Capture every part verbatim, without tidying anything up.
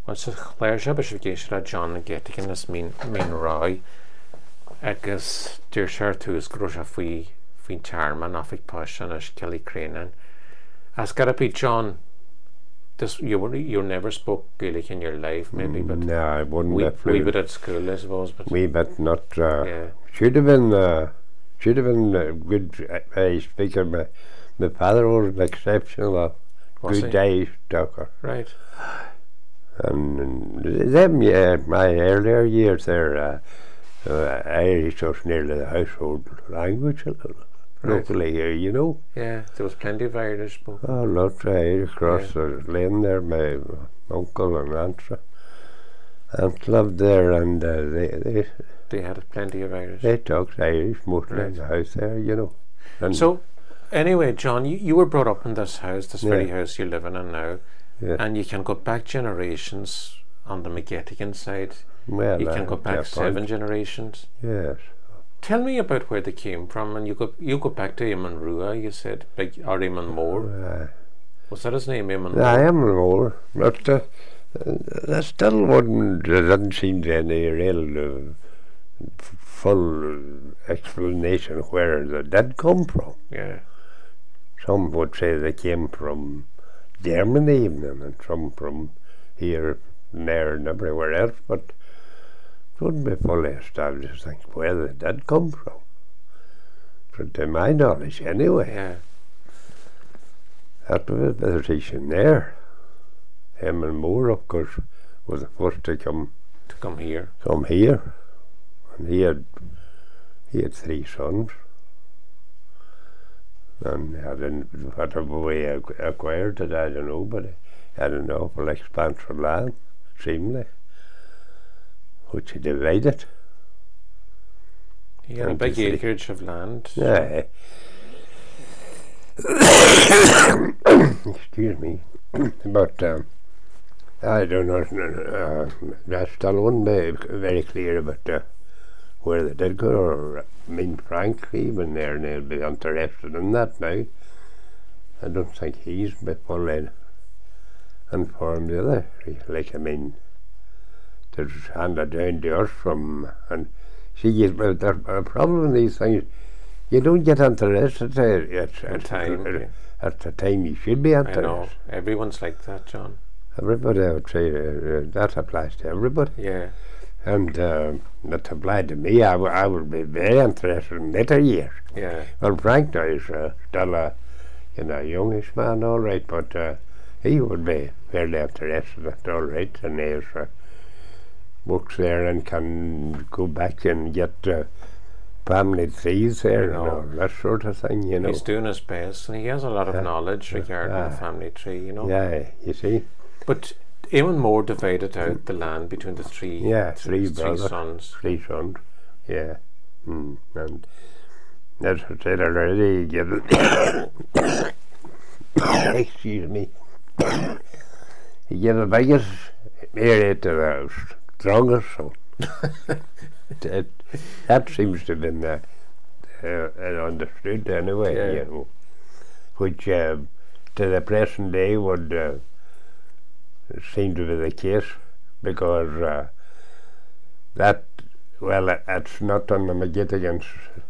Well, so chléir se be géisi a John na Géitigan is mín mín rá agus dúir seir tús gro a faoi faoin tearman a faoic páisian as Kelly Cranan. Has got to be John. This you were you never spoke Gaelic in your life, maybe, but no, I wouldn't. We, have we bit at school, I suppose, but we bit not. Uh, yeah. Should have been. Uh, should have been uh, good. I speaker. My my father was an exceptional, uh, Was good he? Irish talker. Right. And, and them, yeah, my earlier years there, uh, uh, Irish was nearly the household language uh, Right. locally here, you know. Yeah, there was plenty of Irish spoken. Oh, lots of Irish across Yeah. the lane there. My uncle and aunt, aunt lived there, and uh, they they They had plenty of Irish. they talked Irish mostly Right. in the house there, you know. And So, anyway, John, you, you were brought up in this house, this Yeah. very house you're living in now, yeah, and you can go back generations on the McGettigan side. well, You can uh, go back yeah, seven point. generations. Yes. Tell me about where they came from, and you go you go back to Eamon Rua, you said, big, or Eamon Moore. Uh, Was that his name, Eamon I Moore? am more, but uh, that still wouldn't, there doesn't seem to any real uh, f- full explanation where they did come from. Yeah, Some would say they came from Germany even, and some from here and there and everywhere else, but it wouldn't be fully established things where they did come from. But to my knowledge anyway, yeah. that was a position there. Him and Moore, of course, was the first to come To come here. come here, and he had he had three sons, and he had an, whatever way he ac- acquired it, I don't know, but he had an awful expanse of land, seemingly, which he divided. He had a And big to see- acreage of land. Yeah. Excuse me, but um, I don't know. Uh, that still wouldn't be very clear about uh, where they did go. Or, I mean, Frank, even there, and they'll be interested in that now. I don't think he's been fully informed either. Like, I mean, to hand it down to us from, and see, you, well, there's a problem with these things. You don't get interested at, at, In at, time, at, yeah. at the time you should be I interested. know. Everyone's like that, John. Everybody, I would say, uh, uh, that applies to everybody. Yeah. And uh, that applied to me. I, w- I would be very interested in later years. Yeah. Well, Frank now is uh, still a you know, youngish man, all right, but uh, he would be fairly interested at all right, and he uh, works there and can go back and get uh, family trees there and know. all that sort of thing, you know. He's doing his best, and he has a lot of Yeah. knowledge regarding Ah. the family tree, you know. Yeah, you see. But Eamon Moore divided out the land between the three, Yeah, three his three brothers. sons. Three sons, yeah. Mm. And that's what I said already. Give it excuse me. He gave the biggest area to the strongest son. that, that seems to have been uh, uh, understood anyway, Yeah. you know. Which uh, to the present day would uh, seem to be the case, because uh, that, well, it, it's not on the McGettigans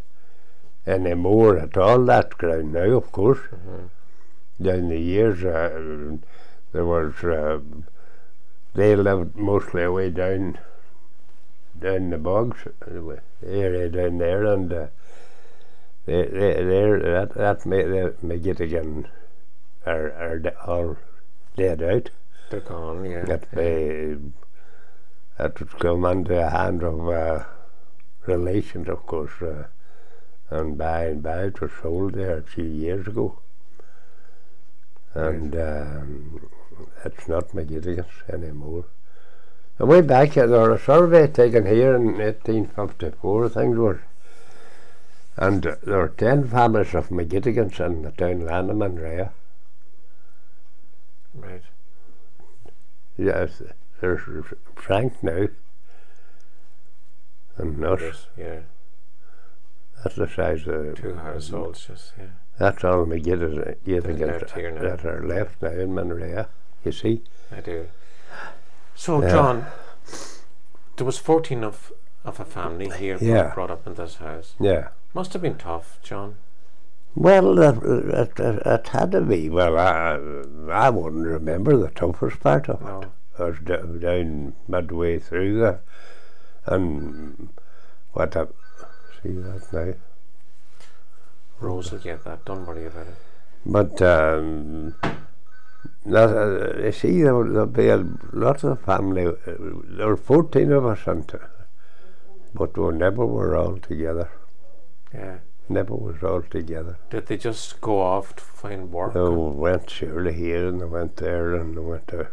anymore at all, that ground now, of course. Mm-hmm. Down the years, uh, there was, uh, they lived mostly away down, down the bogs, uh, area down there, and uh, they, they, they're, that, that ma- the McGettigan are, are de- all dead out. They're gone, yeah. That they, that would come under the hand of uh, relations, of course, uh, and by and by it was sold there a few years ago. And um, it's not McGettigan's anymore. And way back, uh, there was a survey taken here in eighteen fifty-four, things were, and uh, there were ten families of McGettigans in the town Lanham and Rhea. Right. Yes, there's Frank now, and us. Yes, yeah. That's the size of Two households, just, yeah. That's all McGettigans left here now. that are left now in Monrea, you see. I do. So, Yeah. John, there was fourteen of, of a family here Yeah. brought up in this house. Yeah. Must have been tough, John. Well, it, it, it, it had to be. Well, I, I wouldn't remember the toughest part of No. it. I was d- down midway through there. And what I see that now. Rose will get that, don't worry about it. But um, that, uh, you see, there would there'd be a lot of family. Uh, there were fourteen of us, and, uh, but we never were all together. Yeah. Never was all together. Did they just go off to find work? They went surely here and they went there and they went there.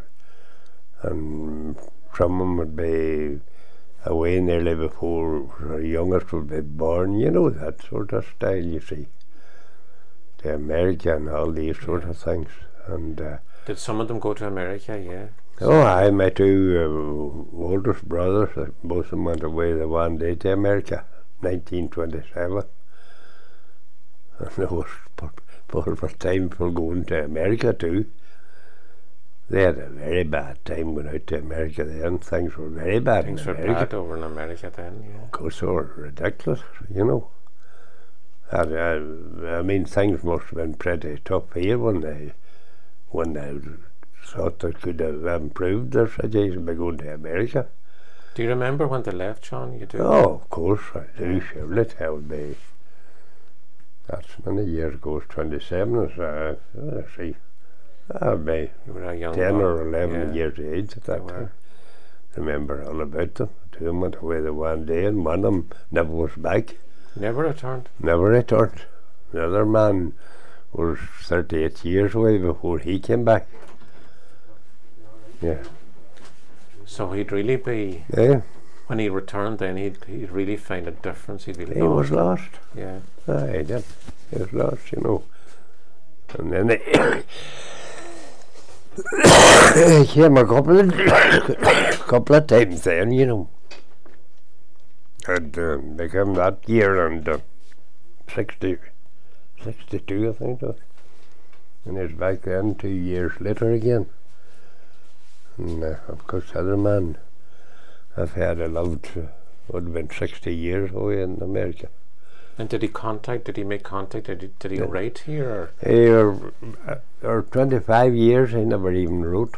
And some of them would be away nearly before the youngest would be born. You know, that sort of style, you see. The America and all these sort of things. And uh, Did some of them go to America? Yeah. oh, I my two uh, oldest brothers, uh, both of them went away the one day to America, nineteen twenty-seven. And there was for for time for going to America too. They had a very bad time going out to America then. Things were very bad Things in were America. bad over in America then, yeah. Of course, they were ridiculous, you know. And, uh, I mean, things must have been pretty tough here when they when they thought they could have improved their situation by going to America. Do you remember when they left, John? You do? Oh, of course, I do. Surely that would be. That's many years ago. It's twenty-seven. It's, uh, let's see. I'd be You were a young ten boy. or eleven Yeah. years of age at that You were. time. Remember all about them. Two of them went away the one day, and one of them never was back. Never returned? Never returned. The other man was thirty-eight years away before he came back. Yeah. So he'd really be, Yeah. when he returned then, he'd, he'd really find a difference. He'd be He lost. was lost. Yeah. Ah, he did. He was lost, you know. And then he, he came a couple of couple of times then, you know. And um, they came that year and uh, sixty, sixty-two, I think it was. And he's back then two years later again. And uh, of course, the other man I've had a loved uh, would have been sixty years away in America. And did he contact, did he make contact, did he, did he Yeah. write here? Or? He, uh, or twenty-five years, he never even wrote.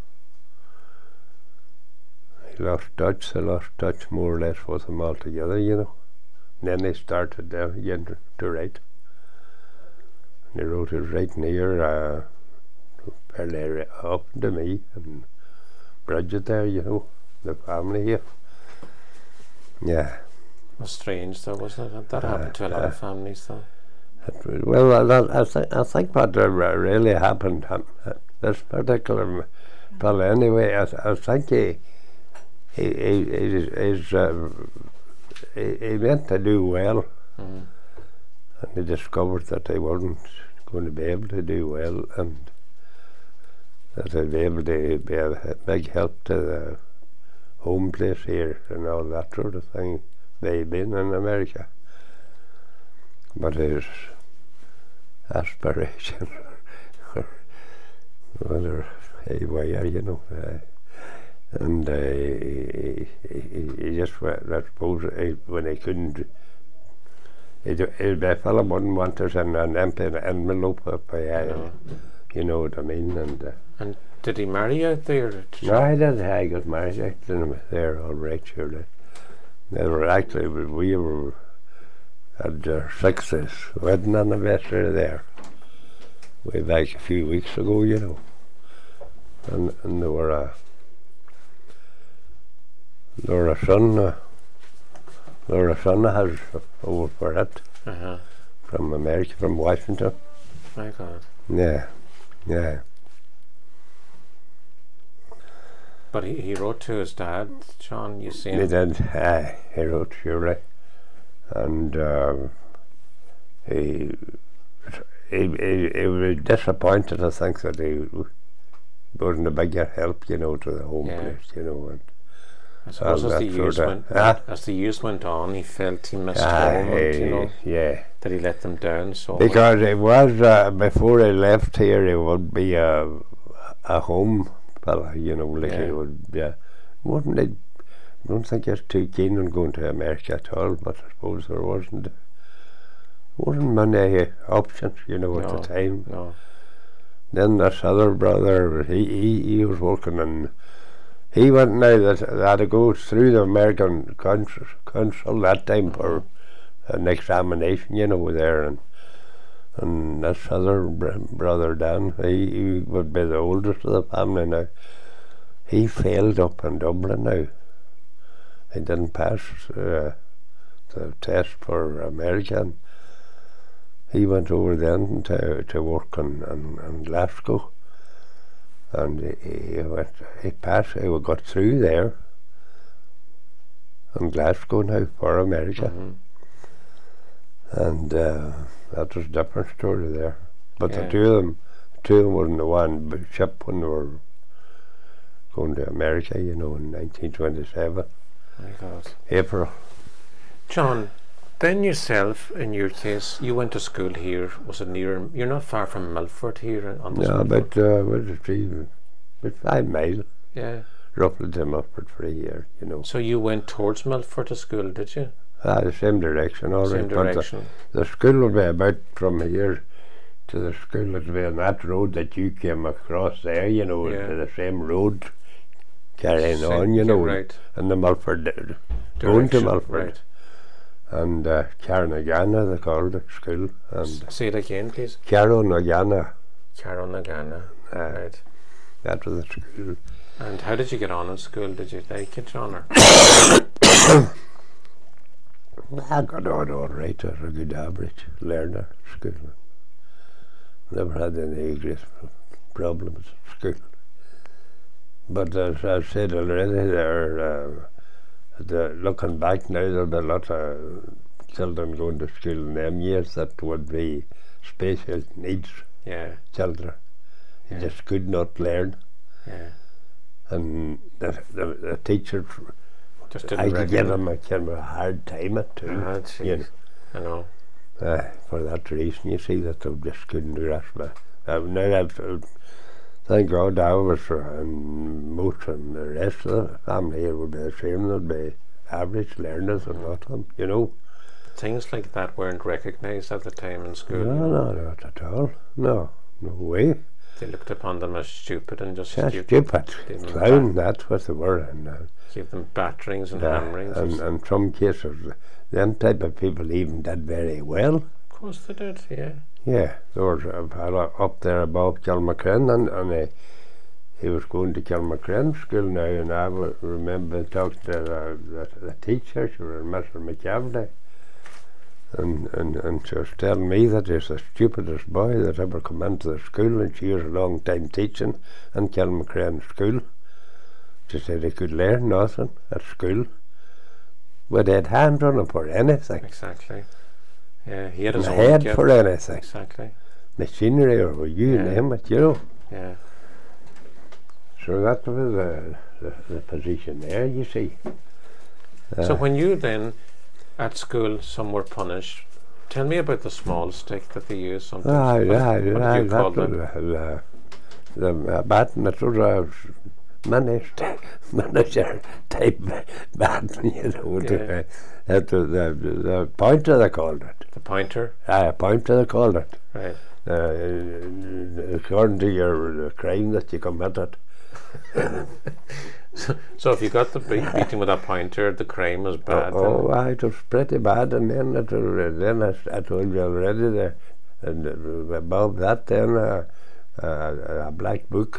He lost touch, he lost touch more or less with him altogether, you know. And then he started uh, again to, to write. And he wrote his writing here, uh, fairly up to me and Bridget there, you know, the family here. Yeah. It was strange though, wasn't it? That Uh, happened to a lot uh, of families though. It- Well, I, I, I, th- I think what uh, re- really happened, um, uh, this particular m- fellow anyway, I, th- I think he, he, he, he, he's, uh, he, he meant to do well, Mm. and he discovered that he wasn't going to be able to do well, and that he'd be able to be a h- big help to the home place here and all that sort of thing, by being in America. But his aspiration whether haywire, you know, uh, and uh, he, he, he just went, I suppose he, when he couldn't, he, d- he, a fella wouldn't want us in an empty envelope up by, uh, No. you know what I mean, and uh, And did he marry out there? Did you- no, I did. I got married out to them there, all right, surely. They were actually, we we were at our sixth wedding anniversary there, way back a few weeks ago, you know. And and there were a, there were a son, uh, there were a son that has over for it Uh-huh. from America, from Washington. My God. Yeah, yeah. But he, he wrote to his dad, John, you see He him? did. Aye, he wrote surely, and uh, he, he he he was disappointed. I think that he wasn't a bigger help, you know, to the home Yeah. place, you know. And I suppose and as the that years sorta- went ah. as the years went on, he felt he missed aye, home, and, you know, yeah, that he let them down. So because it was uh, before he left here, it would be a a home fella, you know, like Yeah. he would, yeah. Wouldn't they, I don't think he's too keen on going to America at all, but I suppose there wasn't, wasn't many options, you know, at No. the time. No. Then this other brother, he, he, he was working in, he went now that they had to go through the American consul, consul that time Mhm. for an examination, you know, there, and and this other br- brother Dan, he, he would be the oldest of the family now. He failed up in Dublin now. He didn't pass uh, the test for American. He went over then to to work in, in, in Glasgow, and he, he went. He passed. He got through there in Glasgow now for America, Mhm. and uh, that was a different story there. But Yeah. the two of them, the two of them were in the one b- ship when they were going to America. You know, in nineteen twenty-seven, My God. April. John, then yourself, in your case, you went to school here. Was it near? You're not far from Milford here on this. Yeah, Milford. but uh, what is it, three, about five miles, Yeah. roughly to Milford for a year. You know. So you went towards Milford to school, did you? Ah, the same direction, all Same right. But the, direction. the school will be about from here to the school. It'll be on that road that you came across there, you know, Yeah. to the same road carrying Same- on, you yeah, know, right. and the Milford, uh, going to Direction, Milford. Right. And uh, Carnagana, they called it, school. S- And Say it again, please. Carnagana, Caronagana. uh, Right. that was the school. And how did you get on in school? Did you like it, John? Or? I got on all right, I was a good average learner at school. Never had any great problems at school. But as I said already, there, uh, the, looking back now, there'll be a lot of children going to school in them years that would be special needs Yeah. children. They Yeah. just could not learn. Yeah. And the, the, the teachers, Just I didn't could give recognize- them a kind of a hard time at too. Ah, you jeez. I know. Uh, for that reason, you see, that they just couldn't grasp it. Uh, now, I've, uh, thank God, I was, uh, and most and the rest of the family here would be the same. They'd be average learners and lot of them, you know. Things like that weren't recognised at the time in school. No, you know. no, not at all. No, no way. They looked upon them as stupid and just That's gave, stupid. didn't Clown, that's what they were. And, uh, gave them batterings and yeah, hammerings. and, And and some cases, them type of people even did very well. of course they did, yeah. Yeah, there was a fella up there above Kilmacren, and, and uh, he was going to Kilmacren school now, and I w- remember talking to the, the, the teacher, she was Mister McCavity, and, and, and she was telling me that he's the stupidest boy that ever come into the school, and she was a long time teaching in Kilmacren school. She said he could learn nothing at school, but he had hands on him for anything, Exactly. Yeah, he had and his a own head gift. for anything, Exactly. machinery or you Yeah. name it, you know. Yeah. So that was the, the, the position there, you see. So Uh, when you then, at school, some were punished. Tell me about the small stick that they used sometimes. aye, What- aye, what aye, did you call that was them? the, the, the baton, that was a miniature, miniature type baton, you know. Yeah. The, uh, the, the, the pointer, they called it. The pointer, Aye, a pointer, they called it. right? Uh, according to your the crime that you committed. So, so if you got the beat, beating with a pointer, the crime was bad. Oh, aye, it was pretty bad, and then it was, then I, I told you already there, and uh, above that then uh, uh, a black book,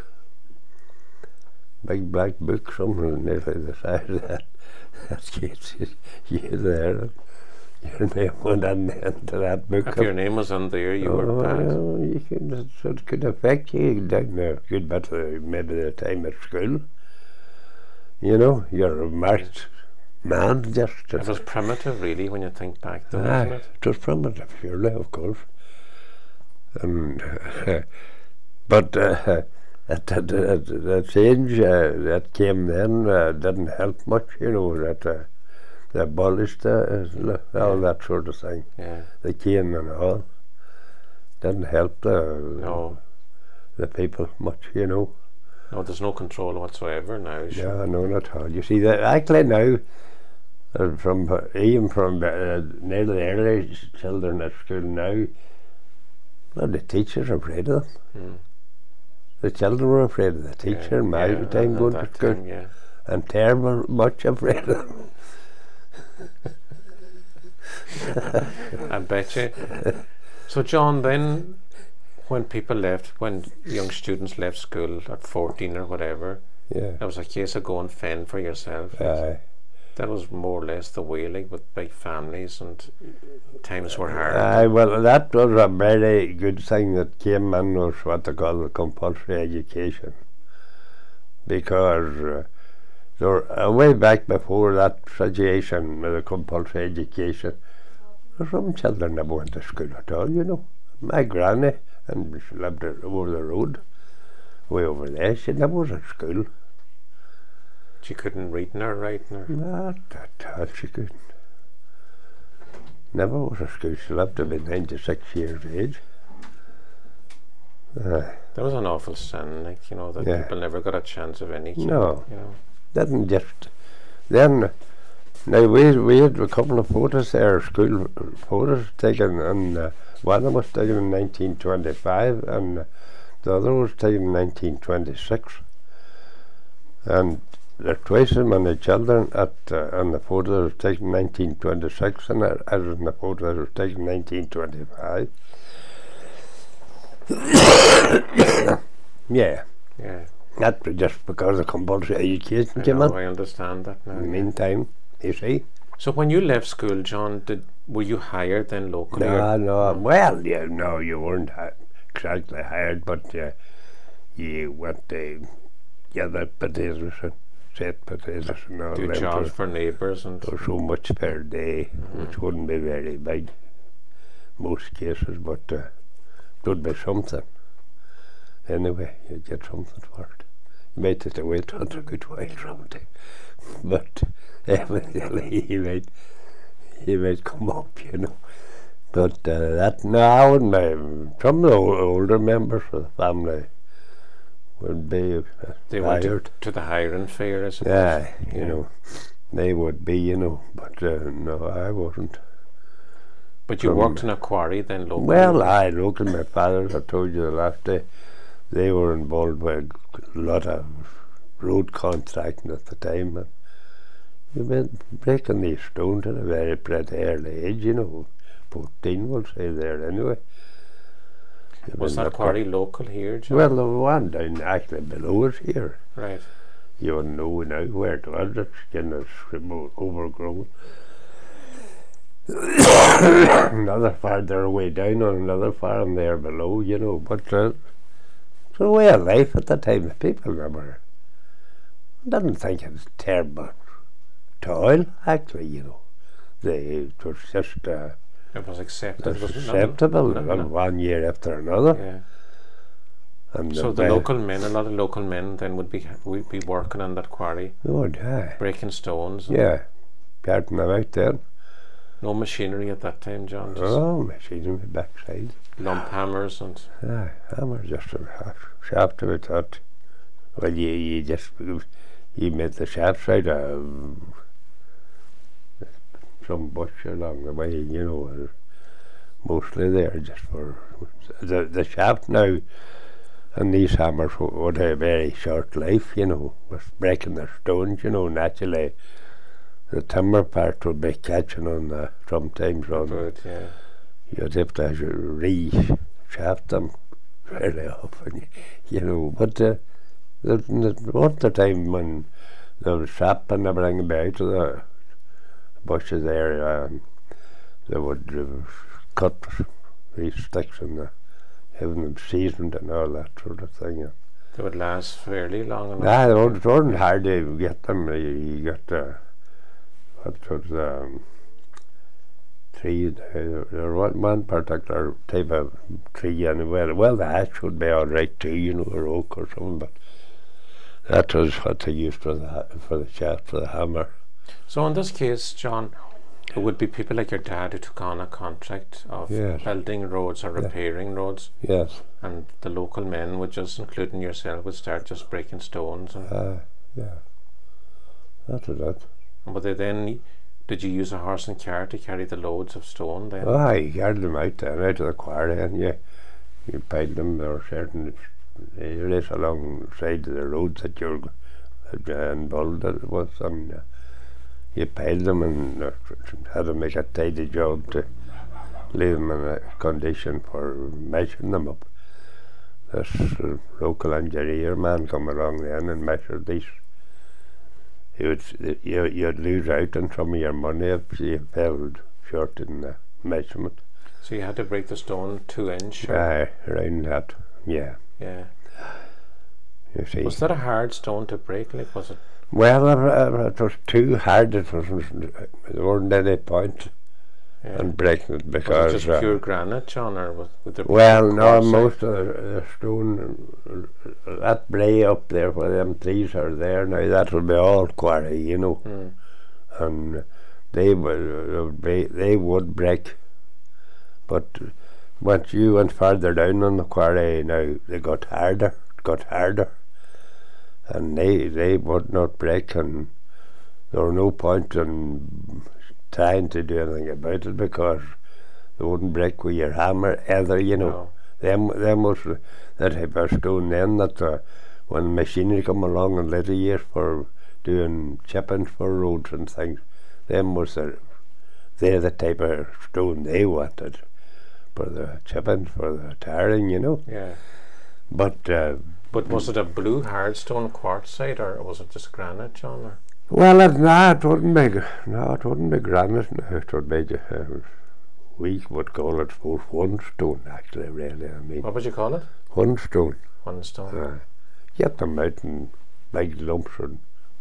big black book, somewhere nearly the size of that. That gets you, you there. Your name went on into that book. If your name was on there, you oh, were bad. well, you could, so it could affect you down a good bit of maybe the time at school. You know, you're a marked man, just. It was primitive, really, when you think back, though, Aye, wasn't it? it was primitive, surely, of course. And, uh, but uh, the, the, the change uh, that came then uh, didn't help much, you know, that uh, they abolished uh, all that sort of thing. Yeah. The cane and all. Didn't help the, No. the people much, you know. No, there's no control whatsoever now. Yeah, no, not at all. You see, that actually now, uh, from uh, even from uh, nearly early children at school now, well, the teachers are afraid of them. Mm. The children were afraid of the teacher Yeah, in my yeah, time at going that to school, time, yeah. and terrible much afraid of them. I bet you. So, John, then when people left, when young students left school at fourteen or whatever, Yeah. it was a case of going fend for yourself. Aye. That was more or less the way, like with big families, and times were hard. Aye, well, that was a very good thing that came in, was what they call the compulsory education. Because uh, there, uh, way back before that situation with the compulsory education, there were some children never went to school at all, you know. My granny, and she lived over the road, way over there, she never was at school. She couldn't read nor write nor. Not at all, she couldn't. Never was at school. She lived to be ninety-six years of age. Aye. That was an awful sin, like, you know, that Yeah. people never got a chance of any kind, No. you know. Didn't just. Then, now we, we had a couple of photos there, school photos taken, and uh, one of them was taken in nineteen twenty-five, and uh, the other was taken in nineteen twenty-six. And there are twice as many children at uh, on the photo that was taken in nineteen twenty-six and uh, as in the photo that was taken in nineteen twenty-five. Yeah, Yeah. that was just because of compulsory education I came know, in. I understand that now. In the yeah. meantime, you see. So when you left school, John, did were you hired then locally? or- No, no, well, yeah, no, you weren't hi- exactly hired, but uh, you went to gather potatoes and set potatoes and all do them jobs for, for neighbours and for so much per day, which wouldn't be very big, most cases, but uh, it would be something. Anyway, you get something for it. You might have to wait for a good while sometime, but evidently you might, you might come up, you know. But uh, that now, and uh, some of the o- older members of the family would be uh, they went to, hired. to the hiring fair, I suppose. Yeah, you Yeah. know, they would be, you know, but uh, no, I wasn't. But you from- worked in a quarry then locally? Well, I looked at my father, I told you the last day, they were involved with a lot of road contracting at the time. And you've been breaking these stones at a very pretty early age, you know, fourteen, we'll say there anyway. You've Was been that up quarry local here, John? Well, the one down actually below us here. Right. You wouldn't know now where it was, it's kind of remote, overgrown. Another farther away down on another farm there below, you know, but uh, it's a way of life at the time. The people never didn't think it was terrible toil, actually, you know. They, it was just uh, It was accepted. it was wasn't it? acceptable, No, no, no. one year after another. Yeah. And So uh, the well, local men, a lot of local men then would be would be working on that quarry, oh, yeah, breaking stones. And yeah, carting them out there. no machinery at that time, John. Just Oh, machine on the backside. lump hammers and Aye, hammer just a half shaft of it. That, well, you, you just you made the shafts out of some bush along the way, you know. uh, Mostly there just for the the shaft now. And these hammers w- would have a very short life, you know, with breaking the stones, you know. Naturally, the timber part would be catching on the sometimes on. wood, yeah. You'd have to re-shaft them fairly often, you know. But uh, there there wasn't a time when there was sap and everything about the bushes there. Um, they would uh, cut these sticks and uh, have them seasoned and all that sort of thing. Yeah. They would last fairly long enough. Nah, it wasn't, it wasn't hard to get them. You, you got uh, what was um, tree? Uh, there was one particular type of tree, and well, well, the ash would be all right too, you know, or oak or something. But that was what they used for the ha- for the shaft for the hammer. So in this case, John, It would be people like your dad who took on a contract of Yes. building roads or Yeah. repairing roads, Yes. and the local men would just, including yourself, would start just breaking stones. And, Uh, yeah. That was it. and but they then, did you use a horse and cart to carry the loads of stone then? Oh, I carried them out then, out of the quarry, and you, you piled them or certain areas along the side of the roads that you're uh, involved it was, and uh, you piled them and uh, had to make a tidy job to leave them in a condition for measuring them up. This uh, local engineer man come along then and measured these. You would, you, you'd lose out on some of your money if you fell short in the measurement. So you had to break the stone two inch? Or, Uh, around that, yeah. yeah. You see. Was that a hard stone to break? Like, was it? Well, uh, it was too hard. It wasn't. There wasn't any point Yeah. in breaking it Was because. it just uh, pure granite, John, or was with the well, no, quartzite? most of the, the stone, uh, that bray up there where them trees are there now, that will be all quarry, you know, Mm. and they would, uh, be, they would break. But once you went further down on the quarry, now they got harder, got harder, and they they would not break, and there were no point in trying to do anything about it because they wouldn't break with your hammer either, you know. No. Them, them was the type of stone then that uh, when machinery come along in later years for doing chippings for roads and things, them was the, they're the type of stone they wanted for the chippings, for the tarring, you know. Yeah. But uh, But was it a blue hard stone quartzite, or was it just granite, John? Or? well, it, no, it wouldn't be, no, it wouldn't be granite. No, it would be, uh, we would call it for one stone, actually, really. I mean, What would you call it? one stone. One stone. Uh, get them out in big lumps and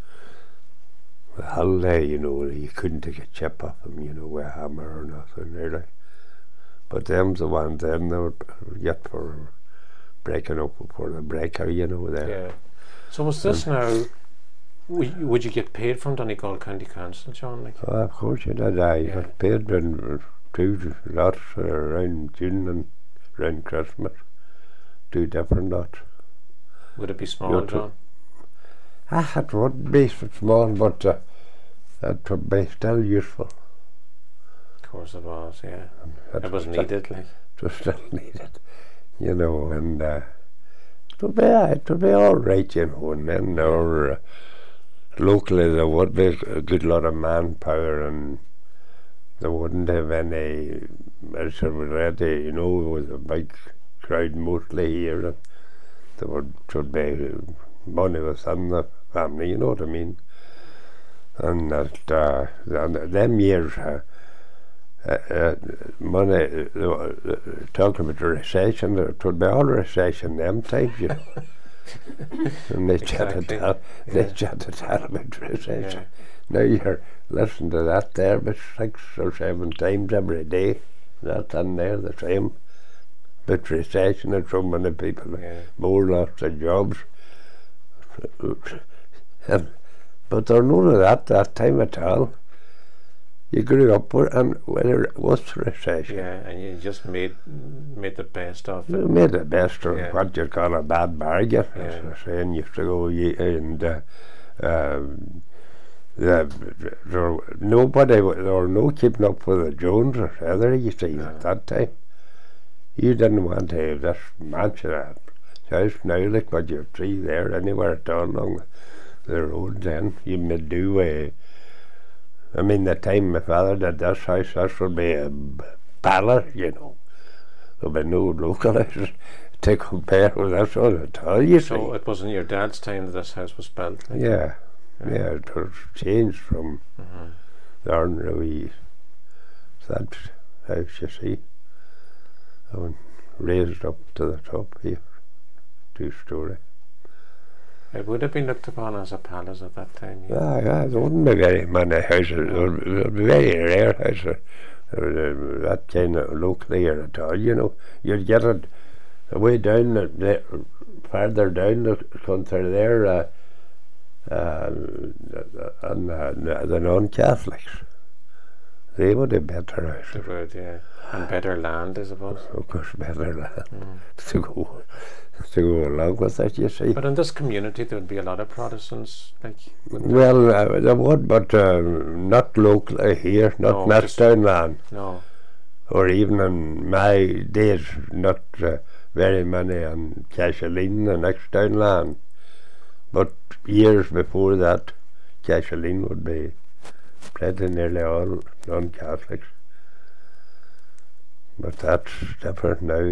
the whole day, you know, you couldn't take a chip off them, you know, with a hammer or nothing really. But them's the ones then they would get for breaking up for the breaker, you know, there. Yeah. So was this now? Would you, would you get paid from Donegal County Council, John? Like, Oh, of course you did. I Yeah. got paid in two lots uh, around June and around Christmas. Two different lots. would it be small, You're John? Ah, it would be so small, but uh, it would be still useful. Of course it was. Yeah. It It was still- needed. Like, It was still needed, you know, and uh, it would be, uh, it would be all right, you know, and then our, uh, locally there would be a good lot of manpower and they wouldn't have any, as already, you know, it was a big crowd mostly here, and there would, should be money within the family, you know what I mean, and that, uh, and them years, uh, Uh, uh, money, uh, uh, talking about the recession, it would be all recession them times, you know. and they chatted Exactly. tell, they Yeah. chatted tell about recession. yeah. Now you're listening to that there about six or seven times every day. That's in there, the same. But recession and so many people, Yeah. more lots of jobs. and, but there none of that that time at all. You grew up with, and whether it was recession. Yeah, and you just made made the best of You it. made the best of Yeah. what you call a bad bargain. Yeah. As I say, and used to go ye- and uh, um, the, there, nobody, wa- there were no keeping up with the Joneses either, you see, No. at that time. You didn't want to have this mansion at house now, like what you see there, anywhere at all along the, the road then. You made do with, I mean, the time my father did this house, this would be a b- palace, you know. There'll be no local houses to compare with this one at all, you So see. it was in your dad's time that this house was built. Like. Yeah, yeah, it was changed from Mhm. the ordinary that house, you see. And raised up to the top here, two story. It would have been looked upon as a palace at that time. Yeah. Yeah, yeah, there wouldn't be very many houses, there would, there would be very rare houses uh, that kind of locally here at all, you know. You'd get it way down, the, the, farther down the country there, uh, uh, and uh, the non-Catholics. They would have better house. They would, yeah. And better land, I suppose. Of course, better land Mm. to go to go along with that, you see. But in this community, there would be a lot of Protestants, like. wouldn't there? Well, uh, there would, but uh, not locally here, not No, just- Nestdown land, No. or even in my days, not uh, very many on Cashaleen and Nestdown land. But years before that, Cashaleen would be pretty nearly all non-Catholics. But that's different now.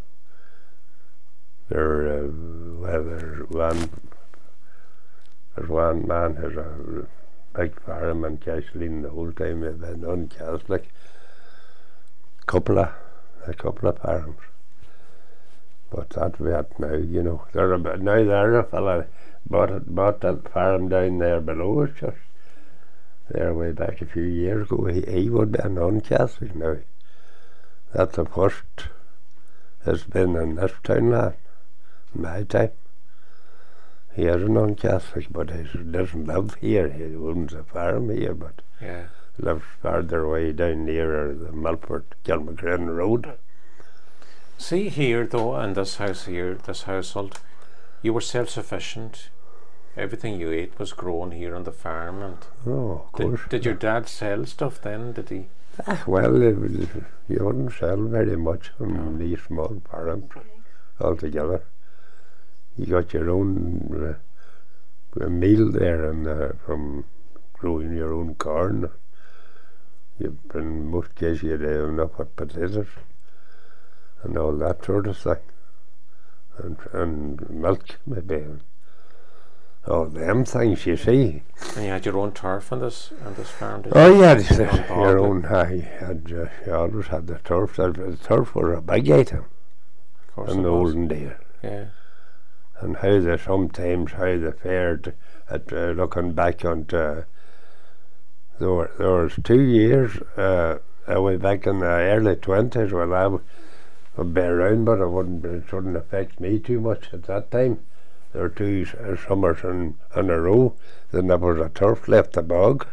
There, uh, well, there's one, there's one man who's a big farm in Cashaleen the whole time. They've been non-Catholic. Couple of, a couple of farms. But that's that now, you know. There, now there's a fella bought it, bought that farm down there below us just there way back a few years ago. He, he would be a non-Catholic now. That's the first has been in this town land in my time. He is a non-Catholic, but he doesn't live here. He owns a farm here, but Yeah. lives farther away down near the Milford Kilmacrenan Road. See here, though, in this house here, this household, you were self-sufficient. Everything you ate was grown here on the farm, and Oh, of did, course. did your dad sell stuff then? Did he? Ah, well, it was, you wouldn't sell very much on these small farms altogether. You got your own uh, meal there, and uh, from growing your own corn. You, in most cases, you'd have enough with potatoes and all that sort of thing, and and milk maybe. All them things, you see. And you had your own turf on this on this farm, did Oh you? yeah, it's, uh, On your board, own. I had, uh, you always had the turf. The, the turf was a big item Of course in it the was. olden days. Yeah. And how they sometimes how they fared at uh, looking back on uh, there, were, there was two years uh, way back in the early twenties when I w- would be around, but it wouldn't it wouldn't affect me too much at that time. There were two uh, summers in, in a row. There never was a turf left the bog.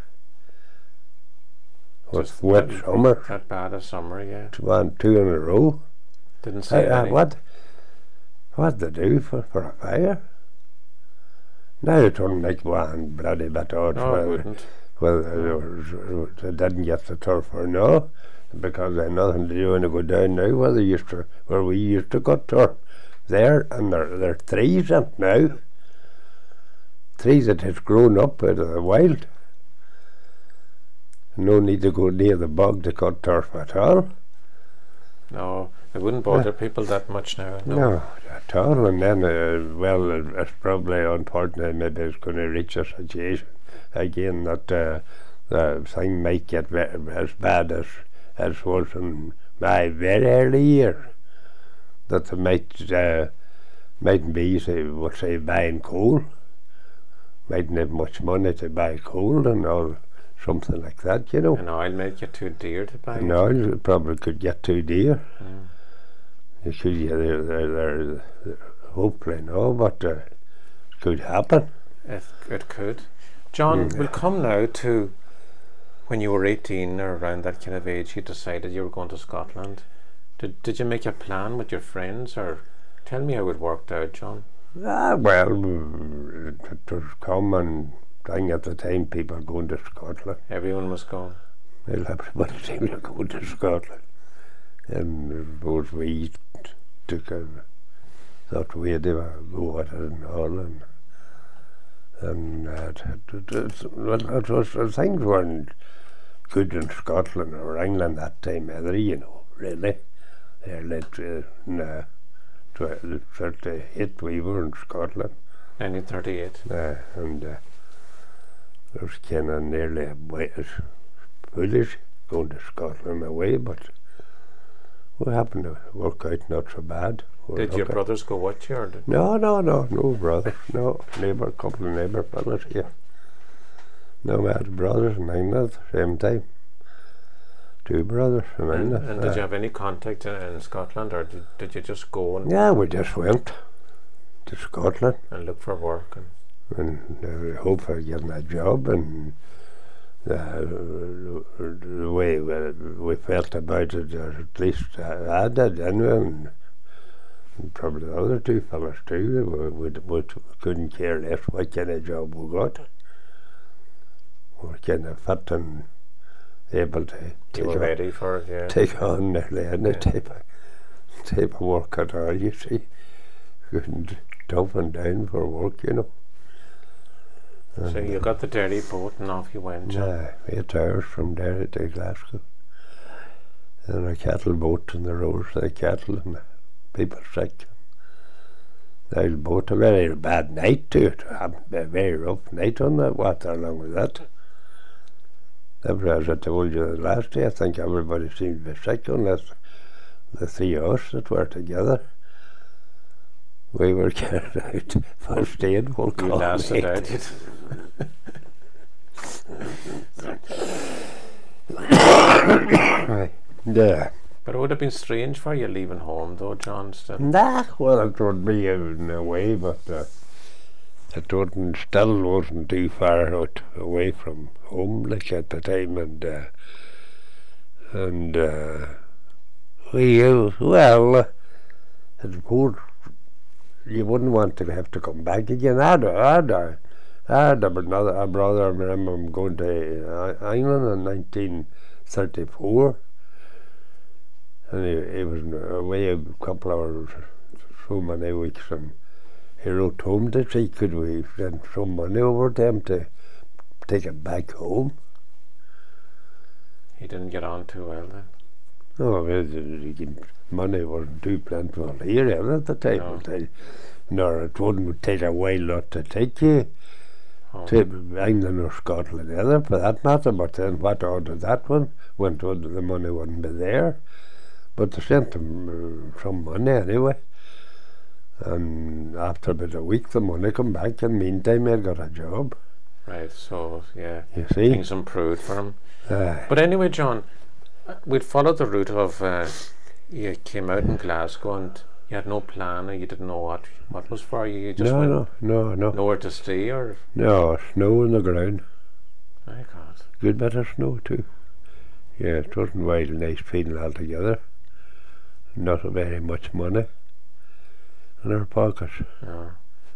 It was Just wet that- summer. That bad a summer, yeah. One, two in a row. Didn't Hey, say uh, any. what? What they do for, for a fire? Now it wouldn't make one bloody bit odds No, it whether, wouldn't. whether it was, they didn't get the turf or no, because they had nothing to do when they go down now. Where they used to, where we used to got turf there, and there there are trees in it now. Trees that has grown up out of the wild. No need to go near the bog to cut turf at all. No, it wouldn't bother people that much now. No. No, at all. And then, uh, well, it- it's probably unfortunate. Maybe it's going to reach a situation again that uh, the thing might get ve- as bad as as was in my very early years. That they might uh, mightn't be, say, what say, buying coal. Mightn't have much money to buy coal and all, something like that, you know. And oil might get too dear to buy. And oil probably could get too dear. Mm. You could, yeah, they're, they're, they're, they're hopefully no, but uh, it could happen. It, it could. John, Mm. we'll come now to when you were eighteen or around that kind of age, you decided you were going to Scotland. Did Did you make a plan with your friends, or tell me how it worked out, John? Ah, well, mm, it, it was common thing at the time, people going to Scotland. Everyone was going. Well, everybody seemed to go to Scotland. And I suppose we t- took a, thought we had to go at it and all. And, and uh, it, it, it, well, it was, uh, things weren't good in Scotland or England that time either, you know, really. Early uh, in, uh, tw- thirty-eight we were in Scotland. nineteen thirty-eight. Uh, and uh, it was kind of nearly a way, foolish going to Scotland away, but we happened to work out not so bad. We Did your lucky. brothers go with you, or did No, no, no, no brothers, no neighbour, couple of neighbour fellas here. No, we had brothers in England at the same time. Two brothers in and, England. and did uh, you have any contact in, in Scotland, or did, did you just go and, Yeah, we just went to Scotland and look for work? And and uh, hope for getting a job, and uh, the way we, we felt about it, or at least I, I did anyway, and, and probably the other two fellas too. We, we, we couldn't care less what kind of job we got. We were kind of fit and able to You take were on, ready for it, yeah. take on nearly any Yeah. type of type of work at all. You see, couldn't up and down for work, you know. So you got the Derry boat and off you went, John. Yeah, eight hours from Derry to Glasgow. And a cattle boat on the roads, the cattle and the people sick. The old boat, a very bad night to it. A very rough night on that water along with that. Never, as I told you the last day, I think everybody seemed to be sick unless the three of us that were together. We were carried out first aid, we'll You call lasted it. out. Right. Yeah. But it would have been strange for you leaving home, though, John. Still. Nah, well, it would be in a way, but uh, it wouldn't, still wasn't too far out away from home, like at the time, and uh, and uh, we, uh, well, uh, it would, you wouldn't want to have to come back again. I'd, I'd, uh, I had a brother, a brother, I remember him going to uh, England in nineteen thirty-four. And he, he was away a couple of hours, so many weeks, and he wrote home to see could we send some money over to him to take it back home. He didn't get on too well then. No, well, money wasn't too plentiful here at the time. No. They, nor it wouldn't take a while lot to take you Oh. to England or Scotland either, for that matter. But then what ordered that one went on, the money wouldn't be there. But they sent them uh, some money anyway. And after about a week, the money come back. In the meantime, he got a job. Right, so, yeah, You see? things improved for him. Aye. But anyway, John, uh, we'd followed the route of uh, you came out in Glasgow and you had no plan, or you didn't know what what was for you. You just no, went no, no, no, nowhere to stay, or no. Snow on the ground. my God, Good bit of snow too. Yeah, it wasn't wild nice feeling altogether. Not very much money in our pockets. no.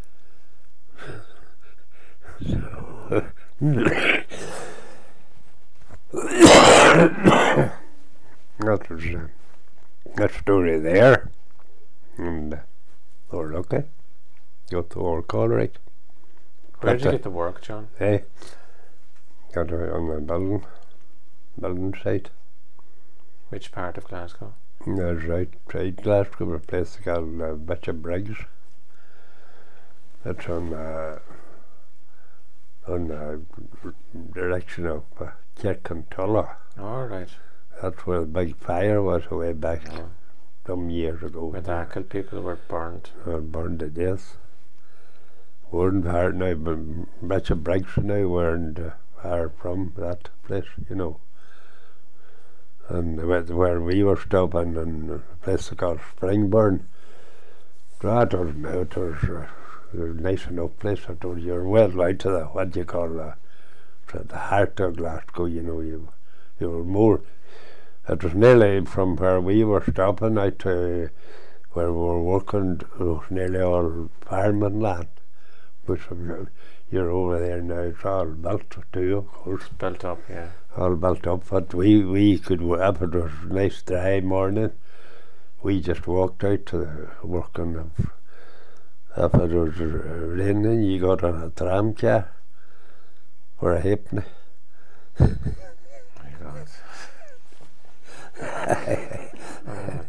So, that was uh, that story there. And uh, we're lucky. Got the work all right. Where did Got you the- get the work, John? Hey, got it on the building, building site. Which part of Glasgow? That's right, right. Glasgow, a place called uh, Bishop Briggs. That's on uh, on the r- direction of uh, Kirkintulla. All right. That's where the big fire was way back Oh. some years ago. Where the Achill people were burnt. Uh, burned to death. Weren't far now, but Bishop Briggs now weren't uh, far from that place, you know. And where, where we were stopping in a place called Springburn, that was now, it was uh, a nice enough place. I told you, you're well right to the, what you call uh, to the heart of Glasgow, you know, you, you were more, it was nearly from where we were stopping out to where we were working, it was nearly all farming land. But uh, you're over there now, it's all built too, of course. Built up, yeah. All built up, but we, we could, if it was a nice dry morning, we just walked out to the working. If, if it was uh, raining, you got on a tram car for a halfpenny. My God. Oh,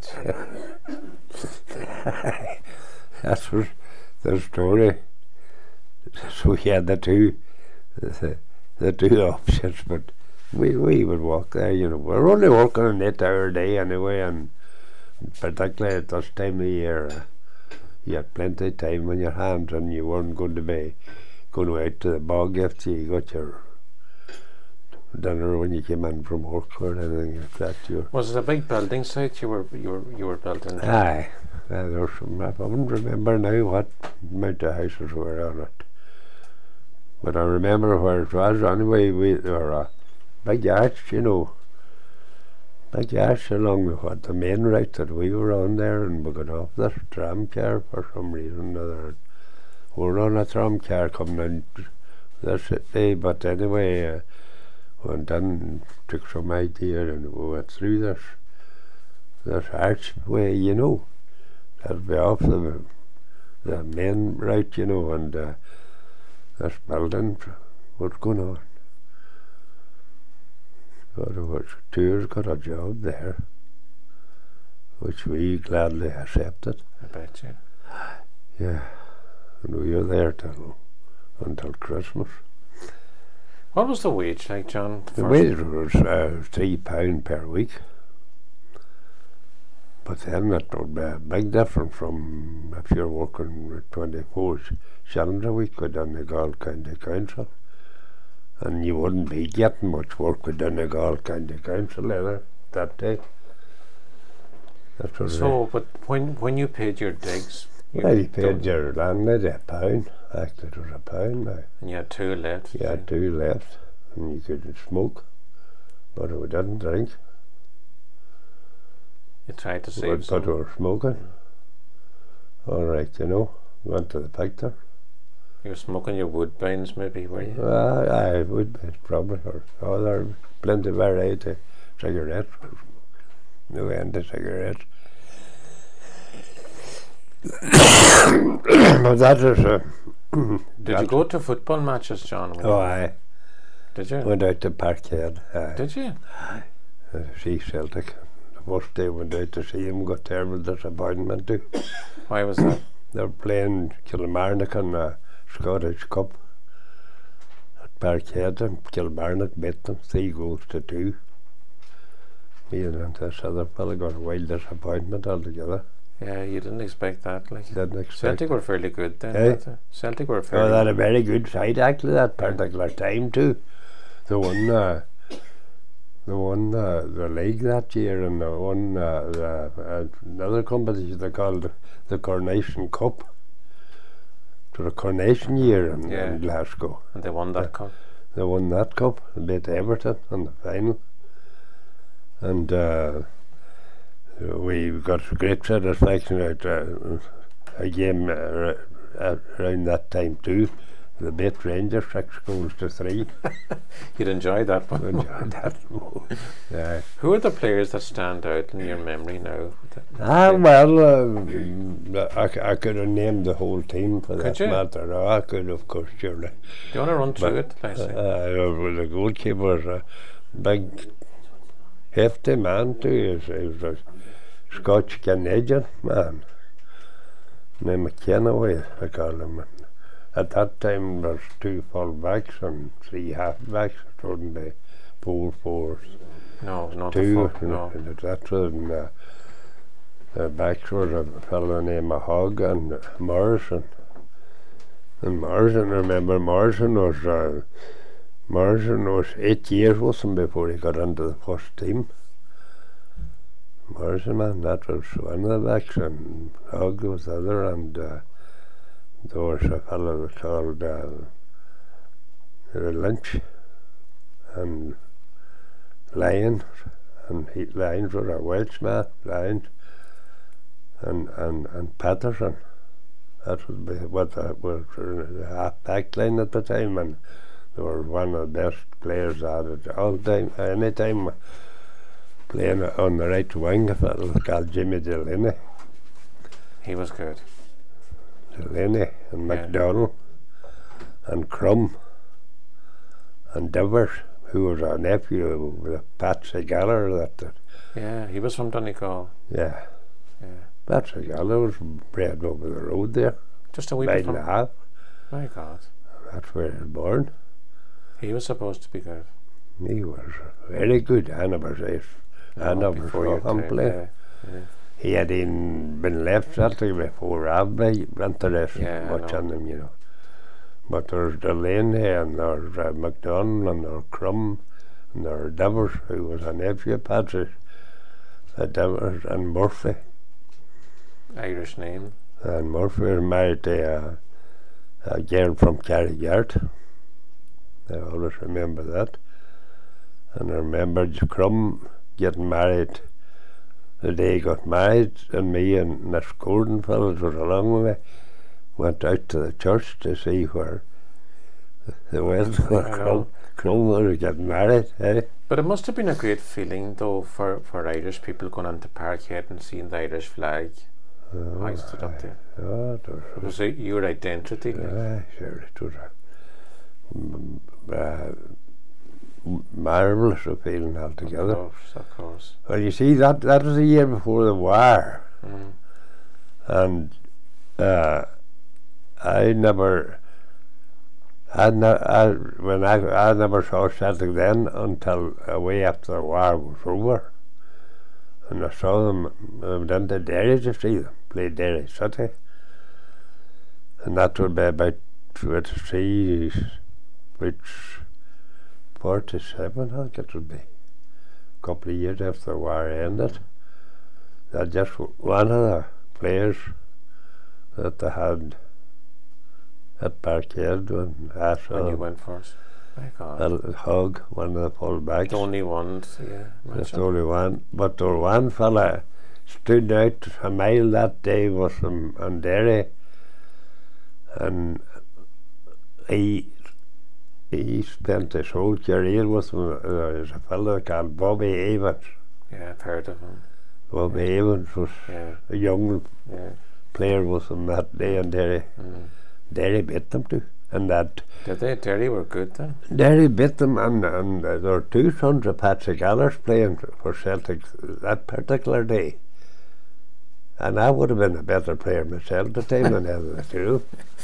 gee. That was the story. So we had the two, the, the two options, but we we would walk there. You know, we're only working an eight-hour day anyway, and particularly at this time of year, uh, you had plenty of time on your hands, and you weren't going to be going out to the bog after you got your dinner when you came in from work or anything like that. You Was it a big building site you were you were you were building? aye, uh, there was some. I wouldn't remember now what amount of houses were on it. But I remember where it was. Anyway, we there were uh, big arch, you know. Big arch along the, what, the main route that we were on there, and we got off this tram car for some reason or other. We were on a tram car coming in this day, but anyway, uh, went in and took some idea, and we went through this, this archway, you know. That'd be off the, the main route, you know, and uh, this building was going on. Got a, tours got a job there, which we gladly accepted. I bet you. Yeah, and we were there till until Christmas. What was the wage like, John? The wage was uh, three pound per week, but then it would be a big difference from if you're working with twenty-four shillings a week with Donegal County Council. And you wouldn't be getting much work with Donegal County Council either that day. That's what so, but when when you paid your digs, you well, you paid your landlady a pound. Actually, it was a pound now. And you had two left. You had two left, and you could smoke, but we didn't drink. You tried to save But, some. but we were smoking. All right, you know, went to the picture. You were smoking your woodbines, maybe, were you? Uh, I would be, probably. Or other plenty of variety cigarettes. No end of cigarettes. But that is a. Did you go to football matches, John? when Oh, you- I Did you? went out to Parkhead. Aye. Did you? Uh, see Celtic. The first day went out to see him, got terrible disappointment too. Why was that? They were playing Kilmarnock in the Scottish Cup at Parkhead, and Kilmarnock beat them three goals to two. Me and this other fella got a wild disappointment altogether. Yeah, you didn't expect that. Like Didn't expect. Celtic were fairly good then. Eh? weren't they? Celtic were fairly Oh, they had good. a very good side actually that particular time too. They won, uh, they won uh, the league that year, and they won uh, the, uh, another competition they called the Coronation Cup. To the Coronation year in, Yeah. in Glasgow. And they won that Yeah. cup. They won that cup and beat Everton in the final. And uh, we got great satisfaction out uh, a game uh, uh, around that time too. They beat Rangers six goals to three. You'd enjoy that one. Enjoyed that. Yeah. Who are the players that stand out in your memory now? Ah, well, uh, I, c- I could have named the whole team for Could that you? matter. Oh, I could, of course, surely. Do you want to run through But, it, Leslie? Uh, well, the goalkeeper was a big, hefty man too. He was, he was a Scotch Canadian man. Named McKenna, I call him. At that time, there was two full backs and three half backs. It wouldn't be four fours. No, not Two. the four. No. And that was in uh, the backs was a fellow named Hogg and Morrison. And Morrison, remember, Morrison was uh, Morrison was eight years with him before he got into the first team. Morrison, man, that was one of the backs, and Hogg was the other, and uh, there was a fellow called uh, Lynch and Lyons, and he, Lyons was a Welshman, Lyons, and, and, and Patterson. That would be what that was the half back line at the time, and they were one of the best players at it all time. Any time playing on the right wing, a fellow called Jimmy Delaney. He was good. Delaney and Yeah. MacDonald and Crum and Divers, who was a nephew of Patsy Galler. That, that Yeah, he was from Donegal. yeah, Yeah. Patsy Galler was bred over the road there, Just a wee mile bit and from. a half. My God. That's where he was born. He was supposed to be good. He was very good. I never say I No, never before your saw him time, play. yeah, yeah. He had in, been left Celtic before I've been interested Yeah, I in watching know. him, you know. But there's Delaney and there's uh, MacDonald and there's Crum and there's Divers, who was a nephew of Patsy's, uh, Divers and Murphy. Irish name. And Murphy was married to uh, a girl from Carrigart. I always remember that. And I remember Crum getting married the day he got married, and me and this Gordon fellows was along with me, went out to the church to see where the wedding where Crum, Crum was getting married. Eh? But it must have been a great feeling, though, for, for Irish people going onto Parkhead and seeing the Irish flag Oh, hoisted up there. Oh, it was, It was a, your identity. Like. aye, sure, it was a mm, uh, marvellous feeling altogether. Of course, of course. Well, you see, that that was the year before the war, Mm. and uh, I never, I, ne- I when I I never saw Celtic then until a way after the war was over, and I saw them. I went into Derry to see them play Derry City, and that would be about twenty-three, which forty-seven, I think it would be. A couple of years after the war ended. That just one of the players that they had at Parkhead when I saw When you him, went first. My God. a hug, one of the full-backs. The only ones, yeah. That's the imagine. only one. But the one fella stood out a mile that day was from on Derry, and he he spent his whole career with him. Uh, there's a fellow called Bobby Evans. Yeah, I've heard of him. Bobby Yeah. Evans was Yeah, a young yeah. player with him that day in Derry. Mm. Derry beat them too. And that Did they? Derry were good then. Derry beat them, and, and uh, there were two sons of Patsy Gallers playing for Celtic that particular day. And I would have been a better player myself at the time than the other two.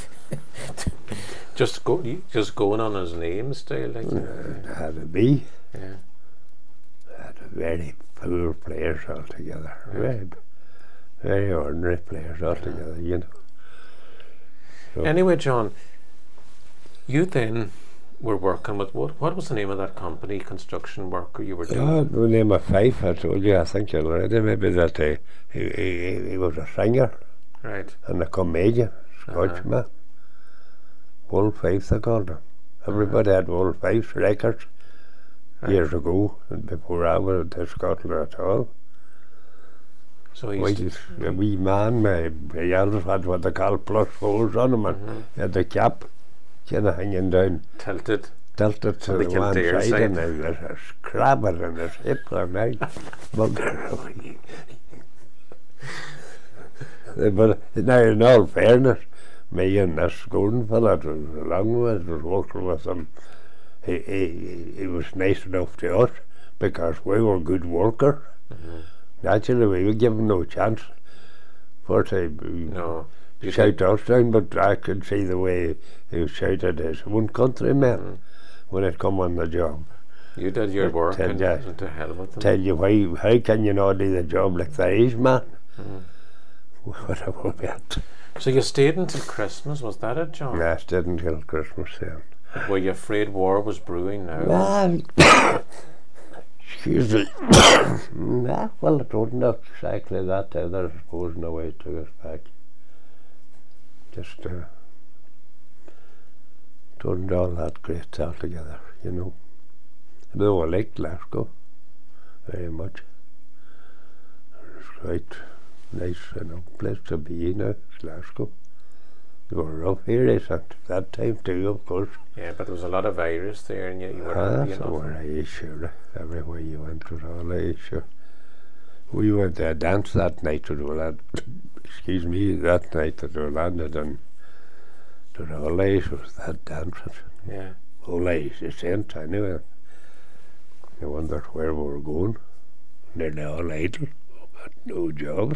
Just go, just going on his name still, like. Uh, had to be. Yeah. Had a very poor players altogether. Yeah. Very, very ordinary players altogether, you know. So Anyway, John, you then were working with what? What was the name of that company, construction worker you were doing? Oh, the name of Fife, I told you, I think already, maybe that uh, he, he, he was a singer Right. and a comedian, Scotchman. Uh-huh. Wolf Fife, they called him. Everybody had Wolf Fife's records Right. years ago, and before I went to Scotland at all. So he's. Why did a wee man, my, my elders had what they call plus fours on him, and Mhm. he had the cap kind of hanging down, Tilted. tilted to On the the one Kildare side, side. and there's a scrabber in his hip or night. Bugger. But now, in all fairness, me and this Gordon fella that was along with us, was working with him. He, he, he was nice enough to us because we were good workers. Mhm. Naturally, we would give him no chance for to No. You shout did- us down, but I could see the way he shouted his own countrymen Mhm. when it come on the job. You did your I work tell and, ya. and to hell with them. Tell you why, how can you not do the job like the Irish man? Mhm. Whatever bet. So you stayed until Christmas, was that it, John? I stayed until Christmas then. Were you afraid war was brewing now? Well, excuse me. Nah, well, it wasn't exactly that either, I suppose, in a way it took us back. Just, uh, it wasn't all that great altogether, you know. Though I liked Glasgow very much. It was quite nice, you know, place to be, you know, Glasgow. They were rough areas at that time too, of course. Yeah, but there was a lot of Irish there, and yet you were Ah, happy that's enough. all right, sure. Everywhere you went was all right, sure. We went to a dance that night to the land. Excuse me, that night that we landed and to the Olays was that dancing. Yeah. Olays, the saint, anyway. I wondered where we were going. Nearly all idle, but no jobs.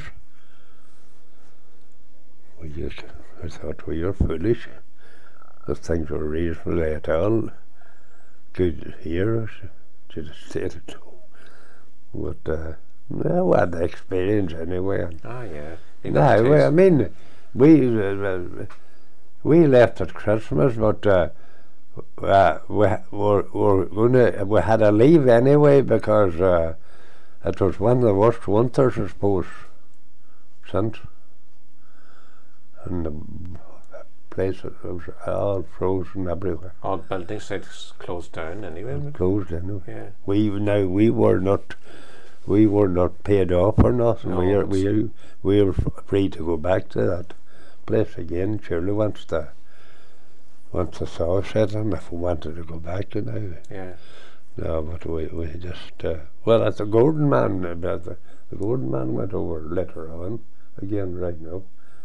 We just, I thought we were foolish. If things were reasonably at all good here, to the state at home. But, uh, no, we had the experience anyway. And Ah, yeah. You got no, a we, I taste. mean, we uh, we left at Christmas, but uh, uh, we were, were gonna we had to leave anyway because uh, it was one of the worst winters, I suppose, since. And the place was all frozen everywhere. All building sites closed down anyway. but- Closed anyway. Yeah. We now we were not we were not paid off or nothing. No, we are, it's- we we were f- free to go back to that place again. Surely once the once the saw set in, if we wanted to go back to now. Yeah. No, but we we just uh, well at the Golden Man, uh, but the, the Golden Man went over later on again right now,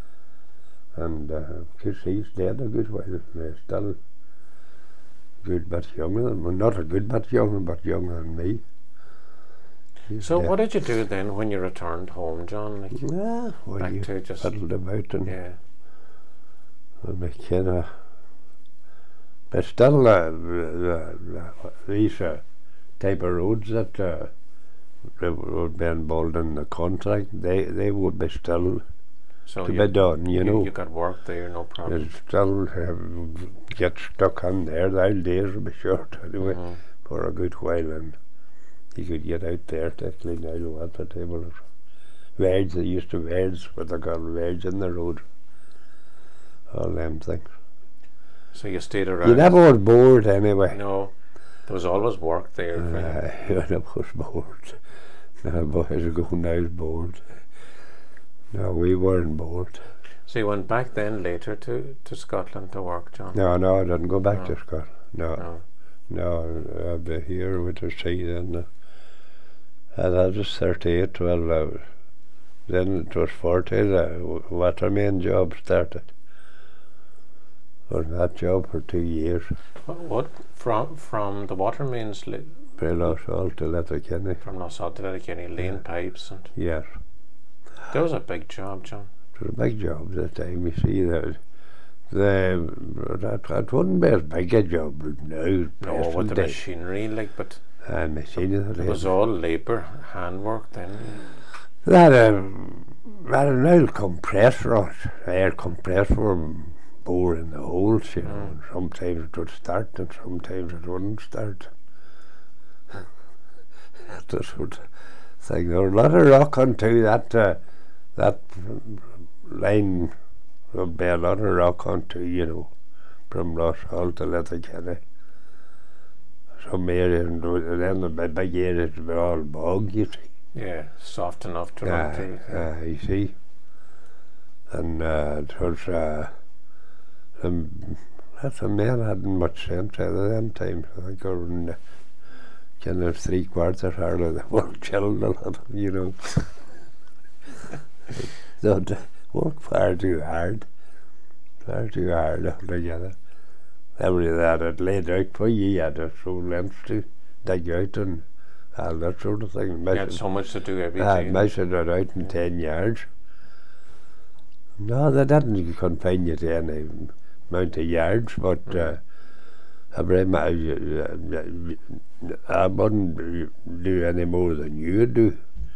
and uh, 'cause he's dead a good while. And he's still a good bit younger than well, not a good bit younger, but younger than me. He's So dead. what did you do then when you returned home, John? Like, Yeah, well, back you to just fiddled about and yeah. and they kind of. But still, uh, the, the, these uh, type of roads that uh, they would be involved in the contract, they they would be still So to you, be done, you, know. you got work there, no problem. You'd still uh, get stuck on there. The old days would be short anyway Mhm. for a good while, and you could get out there to clean out the water table. Or wedge, they used to wedge, what they call wedge in the road. All them things. So you stayed around. You never was bored anyway. No, there was always work there. for you. Uh, you never was bored. No, boys are going out bored. No, we weren't bored. So you went back then later to, to Scotland to work, John? No, no, I didn't go back No. to Scotland. No, No. no, I'd be here with the sea then. Uh, and I was thirty-eight, well, uh, then it was forty, the w- water main job started. Was that job for two years. What, what from from the water mains li- Brilosol to Letterkenny. from Nassau to Letterkenny, laying Yeah. pipes, and Yes. that was a big job, John. It was a big job at the time. You see, the, the, that, that wouldn't be as big a job now. No, present with the day. machinery, like, but And machinery. it was all labour, handwork then. That um, that an old compressor, air compressor, bore in the holes, you know. Mm. And sometimes it would start, and sometimes it wouldn't start. That sort of thing. There was a lot of rock onto that. Uh, that line would be a lot of rock onto, you know, from Rossall to Letterkenny. Some areas, and then the big, big areas were all bog, you see. Yeah, soft enough to run Aye, through. aye, you see. And uh, it was, uh, um, that a man hadn't much sense at them times. I think around, uh, kind of three quarters hour of the work chilled a lot of them, you know. They'd work far too hard, far too hard altogether. Every that had laid out for you, you had to throw lengths to dig out and all that sort of thing. You had Measured- so much to do every I day. measured it out in ten yards. No, they didn't confine you to any amount of yards, but uh, every ma- uh, I wouldn't do any more than you do.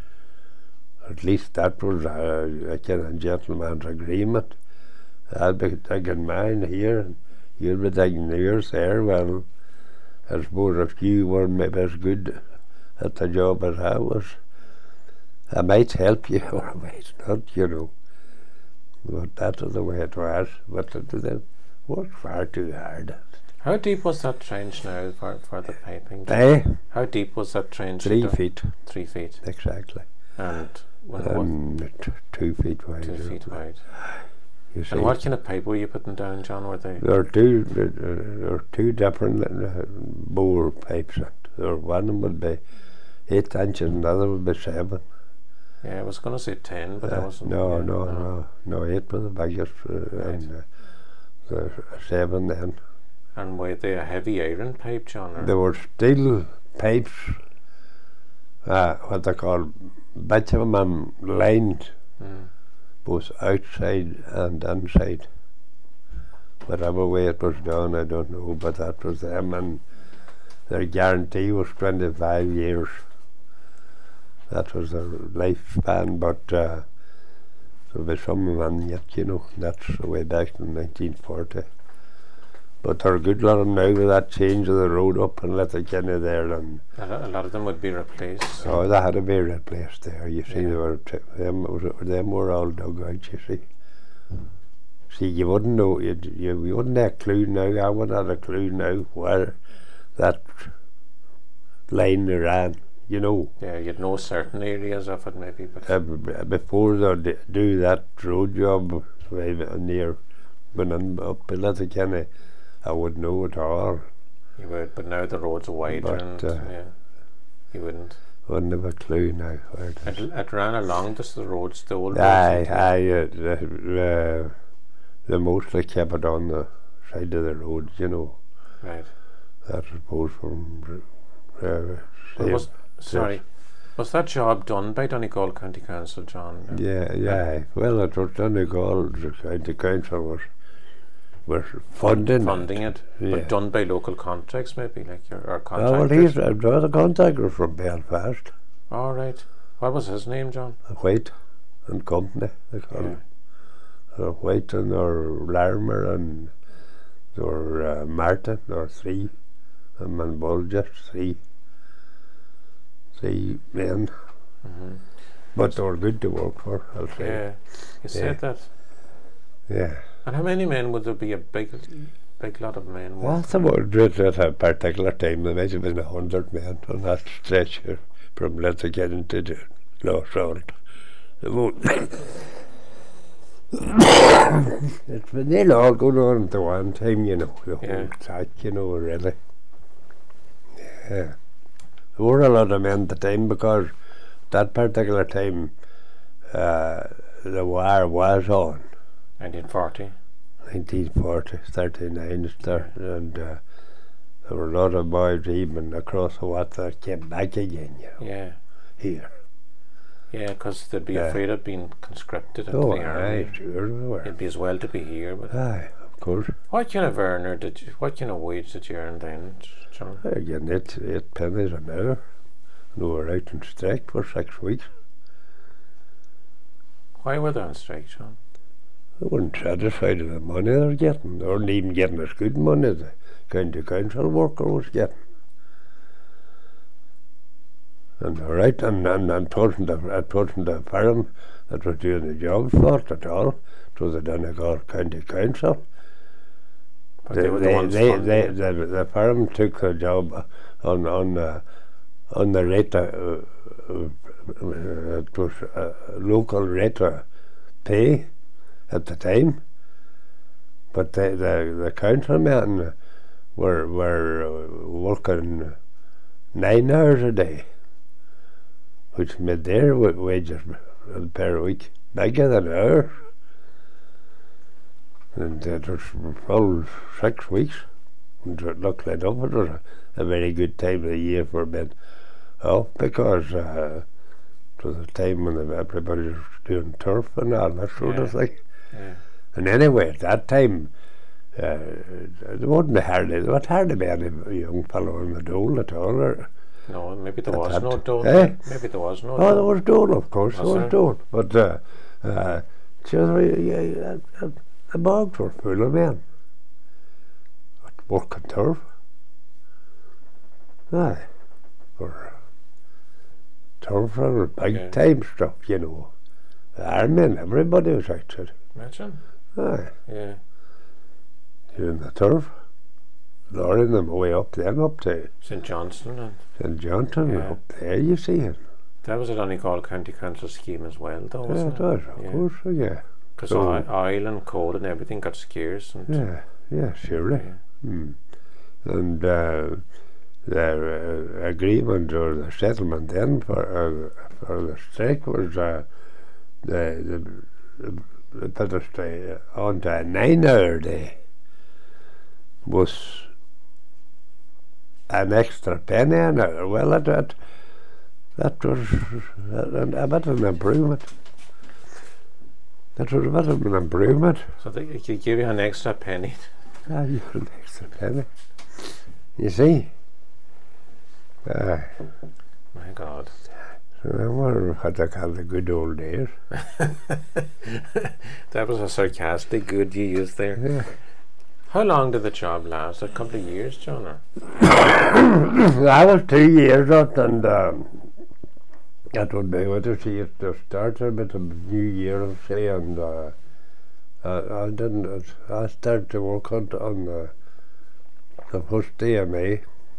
At least that was uh, a kind of gentleman's agreement. I'll be digging mine here, and you'll be digging yours there. Well, I suppose if you were maybe as good at the job as I was, I might help you or I might not, you know. But that was the way it was. But it, they worked far too hard. How deep was that trench now for, for the piping? Eh? How deep was that trench? Three down? feet, Three feet. exactly. And when it was And t- two feet wide. two feet wide. You see. And what kind of pipe were you putting down, John? Were they? There are two, uh, there are two different uh, bore pipes. There one would be eight inches and the other would be seven. Yeah, I was going to say ten, but I Uh, wasn't. no, yeah, no, no, no, eight was the biggest, uh, and uh, the seven then. And were they a heavy iron pipe, John? Or? There were steel pipes, uh, what they call bitumen lined, Mm. both outside and inside. Whatever way it was done, I don't know, but that was them, and their guarantee was twenty-five years. That was their lifespan, but uh, there'll be some of them yet, you know. That's the way back in nineteen forty. But there are a good lot of them now with that change of the road up and Letterkenny there, and A, lo- a lot of them would be replaced. oh, they had to be replaced there. You see, Yeah. they were t- them, was, them were all dug out. You see, See, you wouldn't know, you, you, you wouldn't have a clue now, I wouldn't have a clue now where that line ran, you know. Yeah, you'd know certain areas of it maybe, but Uh, b- before they do that road job right near when I'm up in Letterkenny, I would know it all. you would. But now the roads are wider, But, and uh, yeah, you wouldn't. Wouldn't have a clue now where it It, is. it ran along just the roads, the old Aye, roads. aye, uh, the, the, they mostly kept it on the side of the road, you know. Right. I suppose from uh, Well, same- was, sorry, was that job done by Donegal County Council, John? Yeah, yeah. Well, it was Donegal, the county council was was funding Funding it, Yeah. but done by local contracts maybe, like your or Oh, well, contractors. he's uh, the contractor from Belfast, All right. What was his name, John? White and Company. They call Yeah. him. Uh, White and or Larmer and or uh, Martin or three, and Manbull just three, three men. Mm-hmm. But they were good to work for, I'll say. Yeah, you said that. Yeah. And how many men would there be? A big, big lot of men. Well, working? some were at a particular time. There might have been a hundred men on that stretch here from Letterkenny to the Lost Salt. The mo- It's been they'll all going on at one time, you know, the Yeah. whole track, you know, really. Yeah. There were a lot of men at the time because that particular time uh, the war was on. nineteen forty. nineteen forty, thirty-nine, start, and uh, there were a lot of boys even across the water came back again, you know, Yeah, here. yeah, because they'd be Yeah. afraid of being conscripted into Oh, the army. aye, sure we were. It'd be as well to be here. But Aye, of course. what kind of earner did you? What kind of wage did you earn then, John? Again, eight, eight pennies an hour. And we were out on strike for six weeks. Why were they on strike, John? They weren't satisfied with the money they were getting. They weren't even getting as good money as the county council worker was getting. And all right, and and and it wasn't the it wasn't the firm that was doing the jobs for it at all. It was the Donegal County Council. But They, they were the they, ones they, funding they, it. the, the firm took the job on on the on the rate of, uh, uh, it was a local rate of pay at the time, but the the, the councilmen were were uh, working nine hours a day, which made their wa- wages per week bigger than ours. And it was full six weeks. And it looked like enough. It was a, a very good time of the year for men off because uh, it was a time when everybody was doing turf and all that sort of Yeah. thing. Yeah. And anyway, at that time, uh, there wasn't hardly, there was hardly be any young fellow in the dole at all. Or, No, maybe there That was had- no dole. eh? Maybe there was no oh, there dole. was dole, of course, Was there there? was dole. But uh, uh, sure, yeah, yeah, uh, the bogs were full of men. Working turf. Aye. For turf for big Yeah. time stuff, you know. The army and everybody was out there. Imagine. Aye. Yeah. Doing the turf. Lorrying them way up then up to Saint Johnston, and Saint Johnson, Yeah. up there you see it. that was a Donegal County Council scheme as well, though, Yeah, wasn't it it? was, of Yeah. course, yeah. Because So- oil and coal and everything got scarce, and Yeah, yeah, surely. yeah. Mm. And uh, the uh, agreement or the settlement then for uh, for the strike was uh, the the the put us to, on to a nine-hour day was an extra penny an hour. Well, that that, that was a, a bit of an improvement. That was a bit of an improvement. So they could give you an extra penny. Ah, you an extra penny. You see? Uh, My God. remember what I call the good old days. That was a sarcastic good you used there. Yeah. How long did the job last? A couple of years, John? Or? That was two years out, and um, that would be what I see it to start a bit of new year, I'll say, and uh, I, I didn't. I started to work on, on the, the first day of May,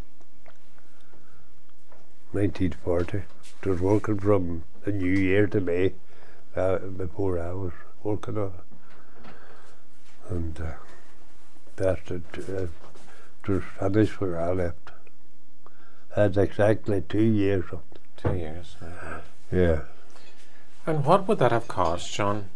nineteen forty. It was working from the New Year to May uh, before I was working on it. And uh, that's it. Uh, it was finished where I left. That's exactly two years up. Two years. Right. Yeah. And what would that have cost, John?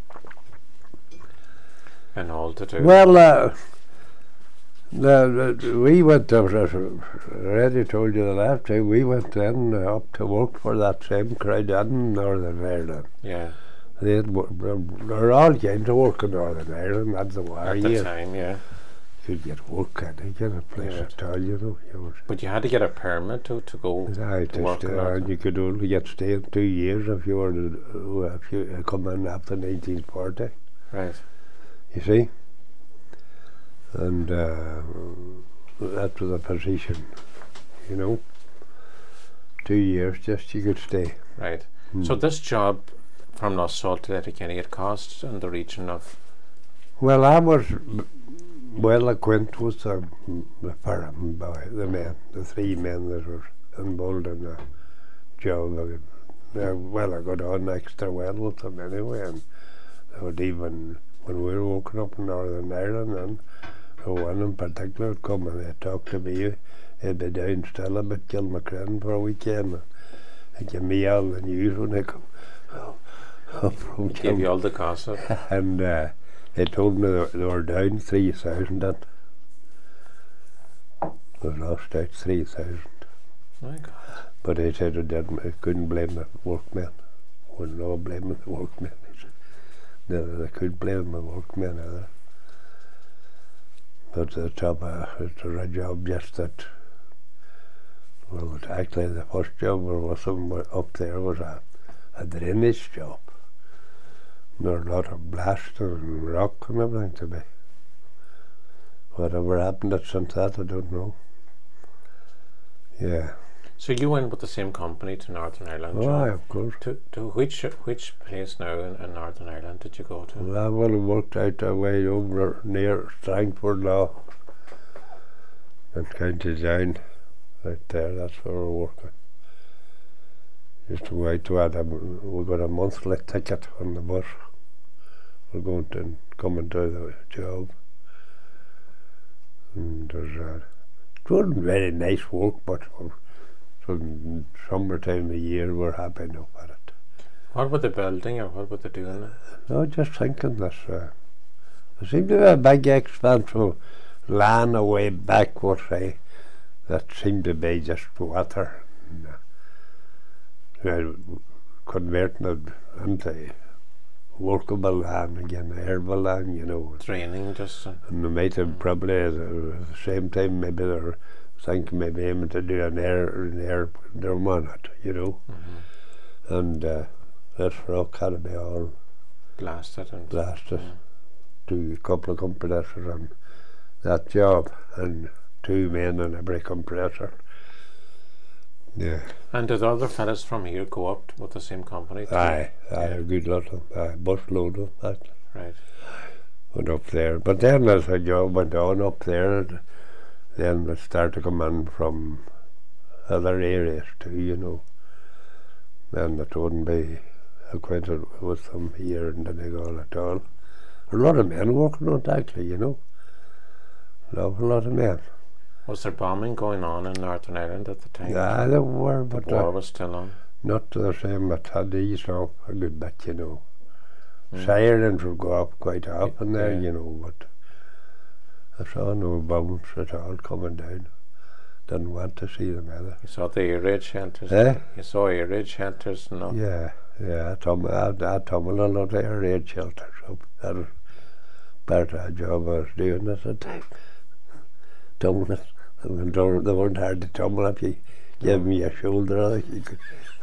And all to do? Well, uh, the, the, we went, uh, I already told you the last time, we went in uh, up to work for that same crowd in Northern Ireland. Yeah. They had, there were all kinds of work in Northern Ireland, that's the war At the year. time, yeah. You could get work at any kind of place Yeah. at all, you know. You was, But you had to get a permit to, to go I to work just, in uh, Northern. and you could only get stay in two years if you were to, uh, if you uh, come in after nineteen forty. Right. You see? And uh, that was a position, you know. Two years just you could stay. Right. Mm. So this job from Nussall to Letterkenny, it cost in the region of... Well, I was m- well acquainted with the, the farm boy, the men, the three men that were involved in the job. Uh, well, I got on extra well with them anyway, and they would even, when we were working up in Northern Ireland, and one in particular would come and they'd talk to me. They'd be down still about Kilmacrin for a weekend and give me all the news when they come up from Give you all the gossip. and uh, they told me they, they were down three thousand and they lost out three thousand. My God. But they said they didn't, they couldn't blame the workmen. Well, no blaming the workmen. They said no, they could blame the workmen either. But the job, uh, it was a job just that, well, it actually the first job we was up there was a, a drainage job. There were a lot of blasting and rock and everything to be. Whatever happened at since that, I don't know. Yeah. So you went with the same company to Northern Ireland, Oh, John? aye, of course. To, to which which place now in, in Northern Ireland did you go to? Well, I would have worked out a way over near Strangford Law in County Down, right there. That's where we're working. Just to wait to add a, we got a monthly ticket on the bus. We're going to come and do the job. And there's a, it wasn't very nice work, but it was summertime of the year. We're happy enough at it. What were they building or what were they doing? No, just thinking this. Uh, there seemed to be a big expansive land away backwards, eh, that seemed to be just water. And, uh, uh, converting it into workable land again, arable land, you know. Training just. Uh, And they might have probably at the same time maybe they're thinking maybe aiming to do an air an air drum on it, you know. mm-hmm. And uh, this rock had to be all Blasted and blasted. yeah. To a couple of compressors on that job, and two men on every compressor. Yeah. And did other fellas from here go up with the same company? too? Aye, aye, Yeah. a good lot of aye, bus load of that Right. went up there. But then as the job went on up there, then it started to come in from other areas too, you know. And it wouldn't be acquainted with them here in Donegal at all. A lot of men working on it actually, you know. An awful lot of men. Was there bombing going on in Northern Ireland at the time? Yeah, there were, The but war uh, was still on. not to the same. It had eased off a good bit, you know. Mm. Sirens would go up quite often there, Yeah. you know, but I saw no bombs at all coming down. Didn't want to see them either. You saw the air raid shelters. Eh? You saw air raid shelters and all. Yeah, yeah, I tumbled, I, I tumbled a lot of air raid shelters up. That was part of the job I was doing at the time. Tumbling. They weren't, they weren't hard to tumble if you gave me a shoulder. I think you could.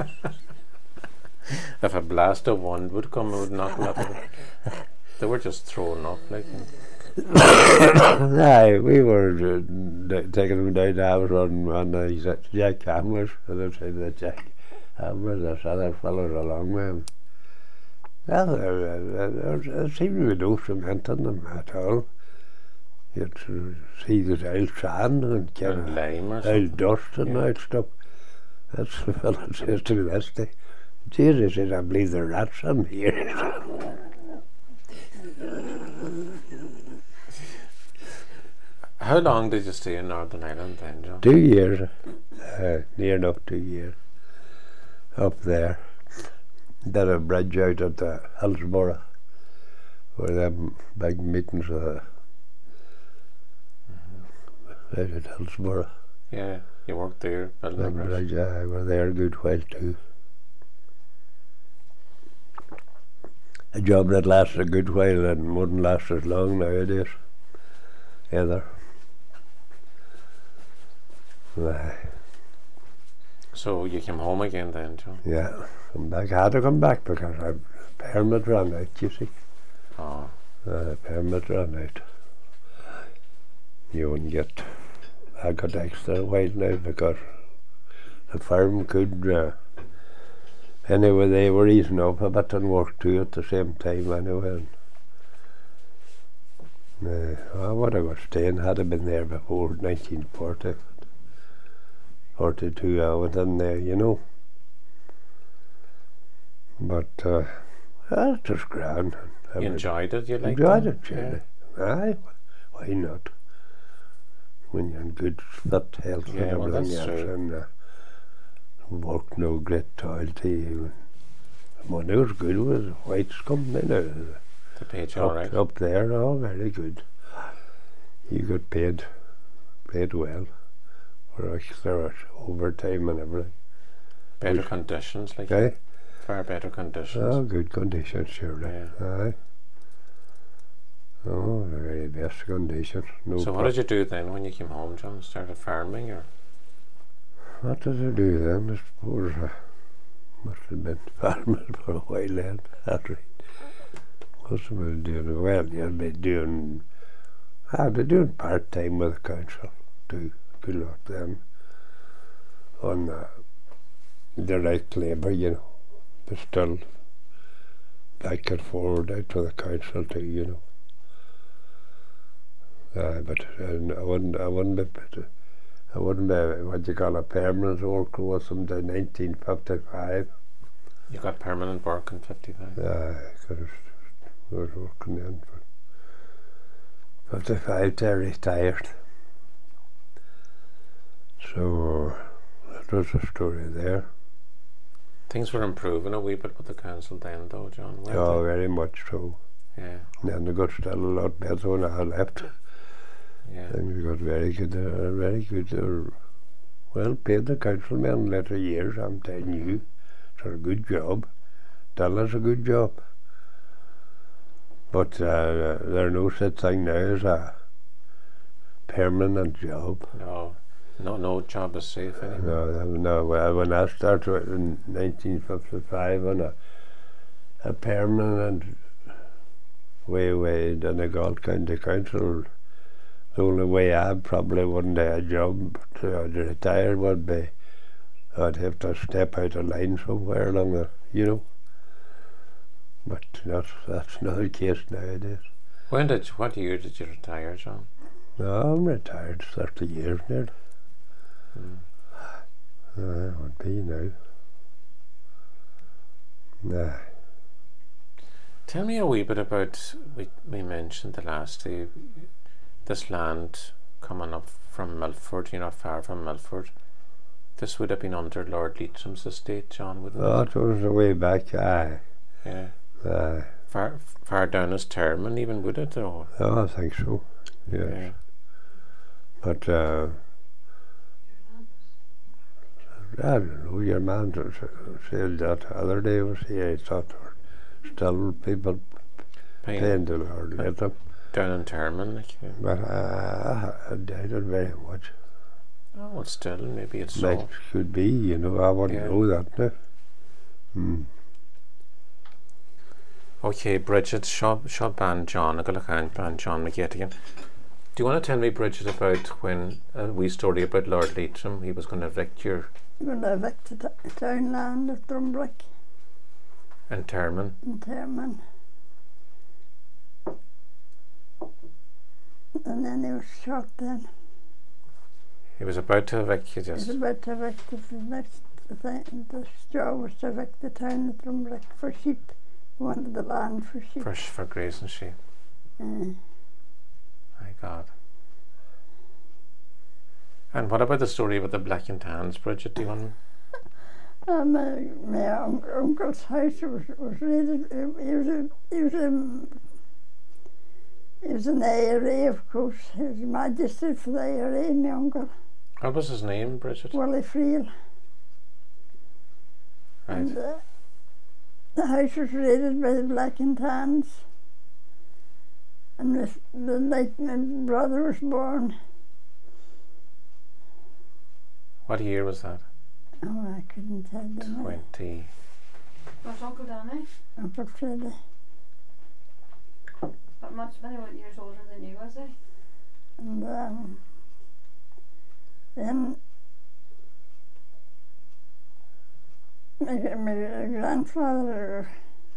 If a blast of wind would come, it would knock them up. They were just thrown up like. And Aye, we were uh, d- taking them down. I was on one of these uh, Jack Hamlers, and I said that Jack Hamlers, there's other fellows along with him. Well, there, there, there, there seemed to be no cement in them at all. You'd see the old sand and get And lime or old something. dust and Yeah. old stuff. That's the fellow says to me this day. Jesus said, I believe the rats in here. How long did you stay in Northern Ireland then, John? Two years, uh, near enough two years, up there. Did a bridge out at the Hillsborough, where them big meetings uh, Mm-hmm. out at Hillsborough. Yeah, you worked there, building a Big bridge. bridge, I were there a good while too. A job that lasted a good while and wouldn't last as long nowadays, either. Aye. So you came home again then, John? Yeah, come back. I had to come back because I permit ran out, you see. Oh, Uh, permit ran out. You wouldn't get, I got extra while now because the farm could, uh, anyway, they were easing up a bit and work too at the same time anyway. And, uh, I would have got staying, had I been there before nineteen forty. forty-two I went in there, you know. But uh, that's just grand. you enjoyed it, you liked enjoyed it? it, surely. Aye, why not? When you're in good fit health Yeah, and well, everything that's else, true. and uh, work no great toil to you. Money was good with White's company now. The page, Up, all right. up there, all very good. You got paid, paid well for extra overtime and everything. Better was- conditions, like Okay? far better conditions. Oh, good conditions, surely. Yeah. Aye. Oh, the very best conditions. No So what pro- did you do then when you came home, John? Started farming, or? What did I do then? I suppose I must have been farming for a while then. That's right. Must have been doing well. You'd be doing, I'd be doing part time with the council too. Good luck then. On the direct labour, you know. But still back and forward out to the council too, you know. Uh, but uh, I wouldn't, I wouldn't be, but, I wouldn't be what you call a permanent worker with them till nineteen fifty-five. You got permanent work in fifty-five. Uh, cause I was working then for fifty-five till I retired. So that was the story there. Things were improving a wee bit with the council then, though, John. weren't Oh, they? very much so. Yeah, And then they got still a lot better when I left. yeah. Things got very good, uh, very good. Uh, well paid the councilmen later years, I'm telling you. It's a good job. Still is a good job. But uh, there's no such thing now as a permanent job. No, no, no job is safe anymore. No, no. Well, when I started in nineteen fifty-five on a, a permanent way, way in the Galt County Council, the only way I probably wouldn't have a job to retire would be I'd have to step out of line somewhere along the, you know. But that's, that's not the case nowadays. When did? What year did you retire, John? No, I'm retired thirty years now. Mm. Uh, it would be now. Nah. Tell me a wee bit about, we, we mentioned the last day, this land coming up from Milford, you're not far from Milford. This would have been under Lord Leitrim's estate, John, wouldn't Oh, it? it was a way back, aye. Yeah. Aye. Far, far down as Terman even, would it? Or? Oh, I think so. Yes. Yeah. But uh, I don't know, your man t- said that the other day was here, he thought there were still people Paying paying the Lord Leitrim. down in Terman, like. Yeah. But uh, I, I doubt it very much. Oh, well, still, maybe it's Like, so. could be, you know, I wouldn't Yeah. know that now. Hmm. Okay, Bridget, shop shop ban John, I got look at ban John McGettigan. Do you want to tell me, Bridget, about when a wee story about Lord Leitrim? He was going to evict your. When I evict the t- town land at Drumbrick. Interment. interment. And then he was shot then. He was about to evict you He was just. about to evict the the next thing. The job was to evict the town of Drumrick for sheep. He wanted the land for sheep. For, for grazing sheep. Uh, My God. And what about the story about the black and tans, Bridget? Do you want and my, my un- uncle's house was, was raided. He was a, he was a, he was an I R A, of course. He was a magistrate for the I R A, my uncle. What was his name, Bridget? Wally Friel. Right. And uh, the house was raided by the Black and Tans. And the, the night my brother was born. What year was that? Oh, I couldn't tell you. now. Twenty. What's Uncle Danny? Uncle Freddie. But much many what years older than you, was he? And um, then my, my grandfather,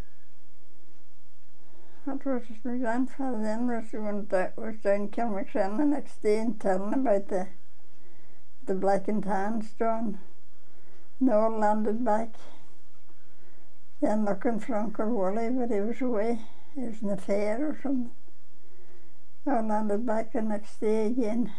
what was it, my grandfather then was, went down, was down Kilmacren the next day and telling about the the Black and Tans done. They all landed back. Then looking for Uncle Wally, but he was away. He was in a fair or something. They all landed back the next day again.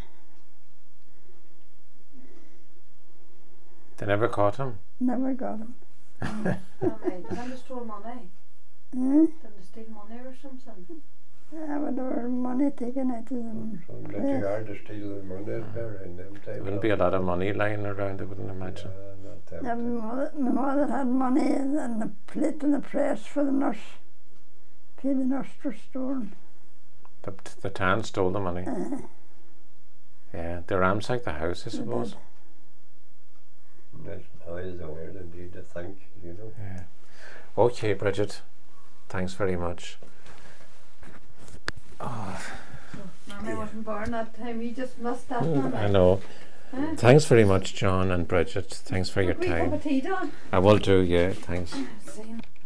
They never caught him. Never got him. Oh, mate, did they stole money? Eh? Did they steal money or something? Yeah, but there was money taken out of them. So pretty Yeah. hard to steal the money there in them There times. wouldn't be a lot of money lying around, I wouldn't imagine. Yeah, not them Yeah, my, times. mother, my mother had money and, and the plate and the press for the nurse. Paid the nurse for stolen. The, the tan stole the money. Uh, Yeah, they ransacked the house, I they suppose. did. That's always a word indeed to think, you know. Yeah. Okay, Bridget. Thanks very much. Oh, Mommy wasn't born that time, you just missed that one. I know. Huh? Thanks very much, John and Bridget. Thanks for your Have we cup time. of tea, Don? I will do, yeah, thanks. See.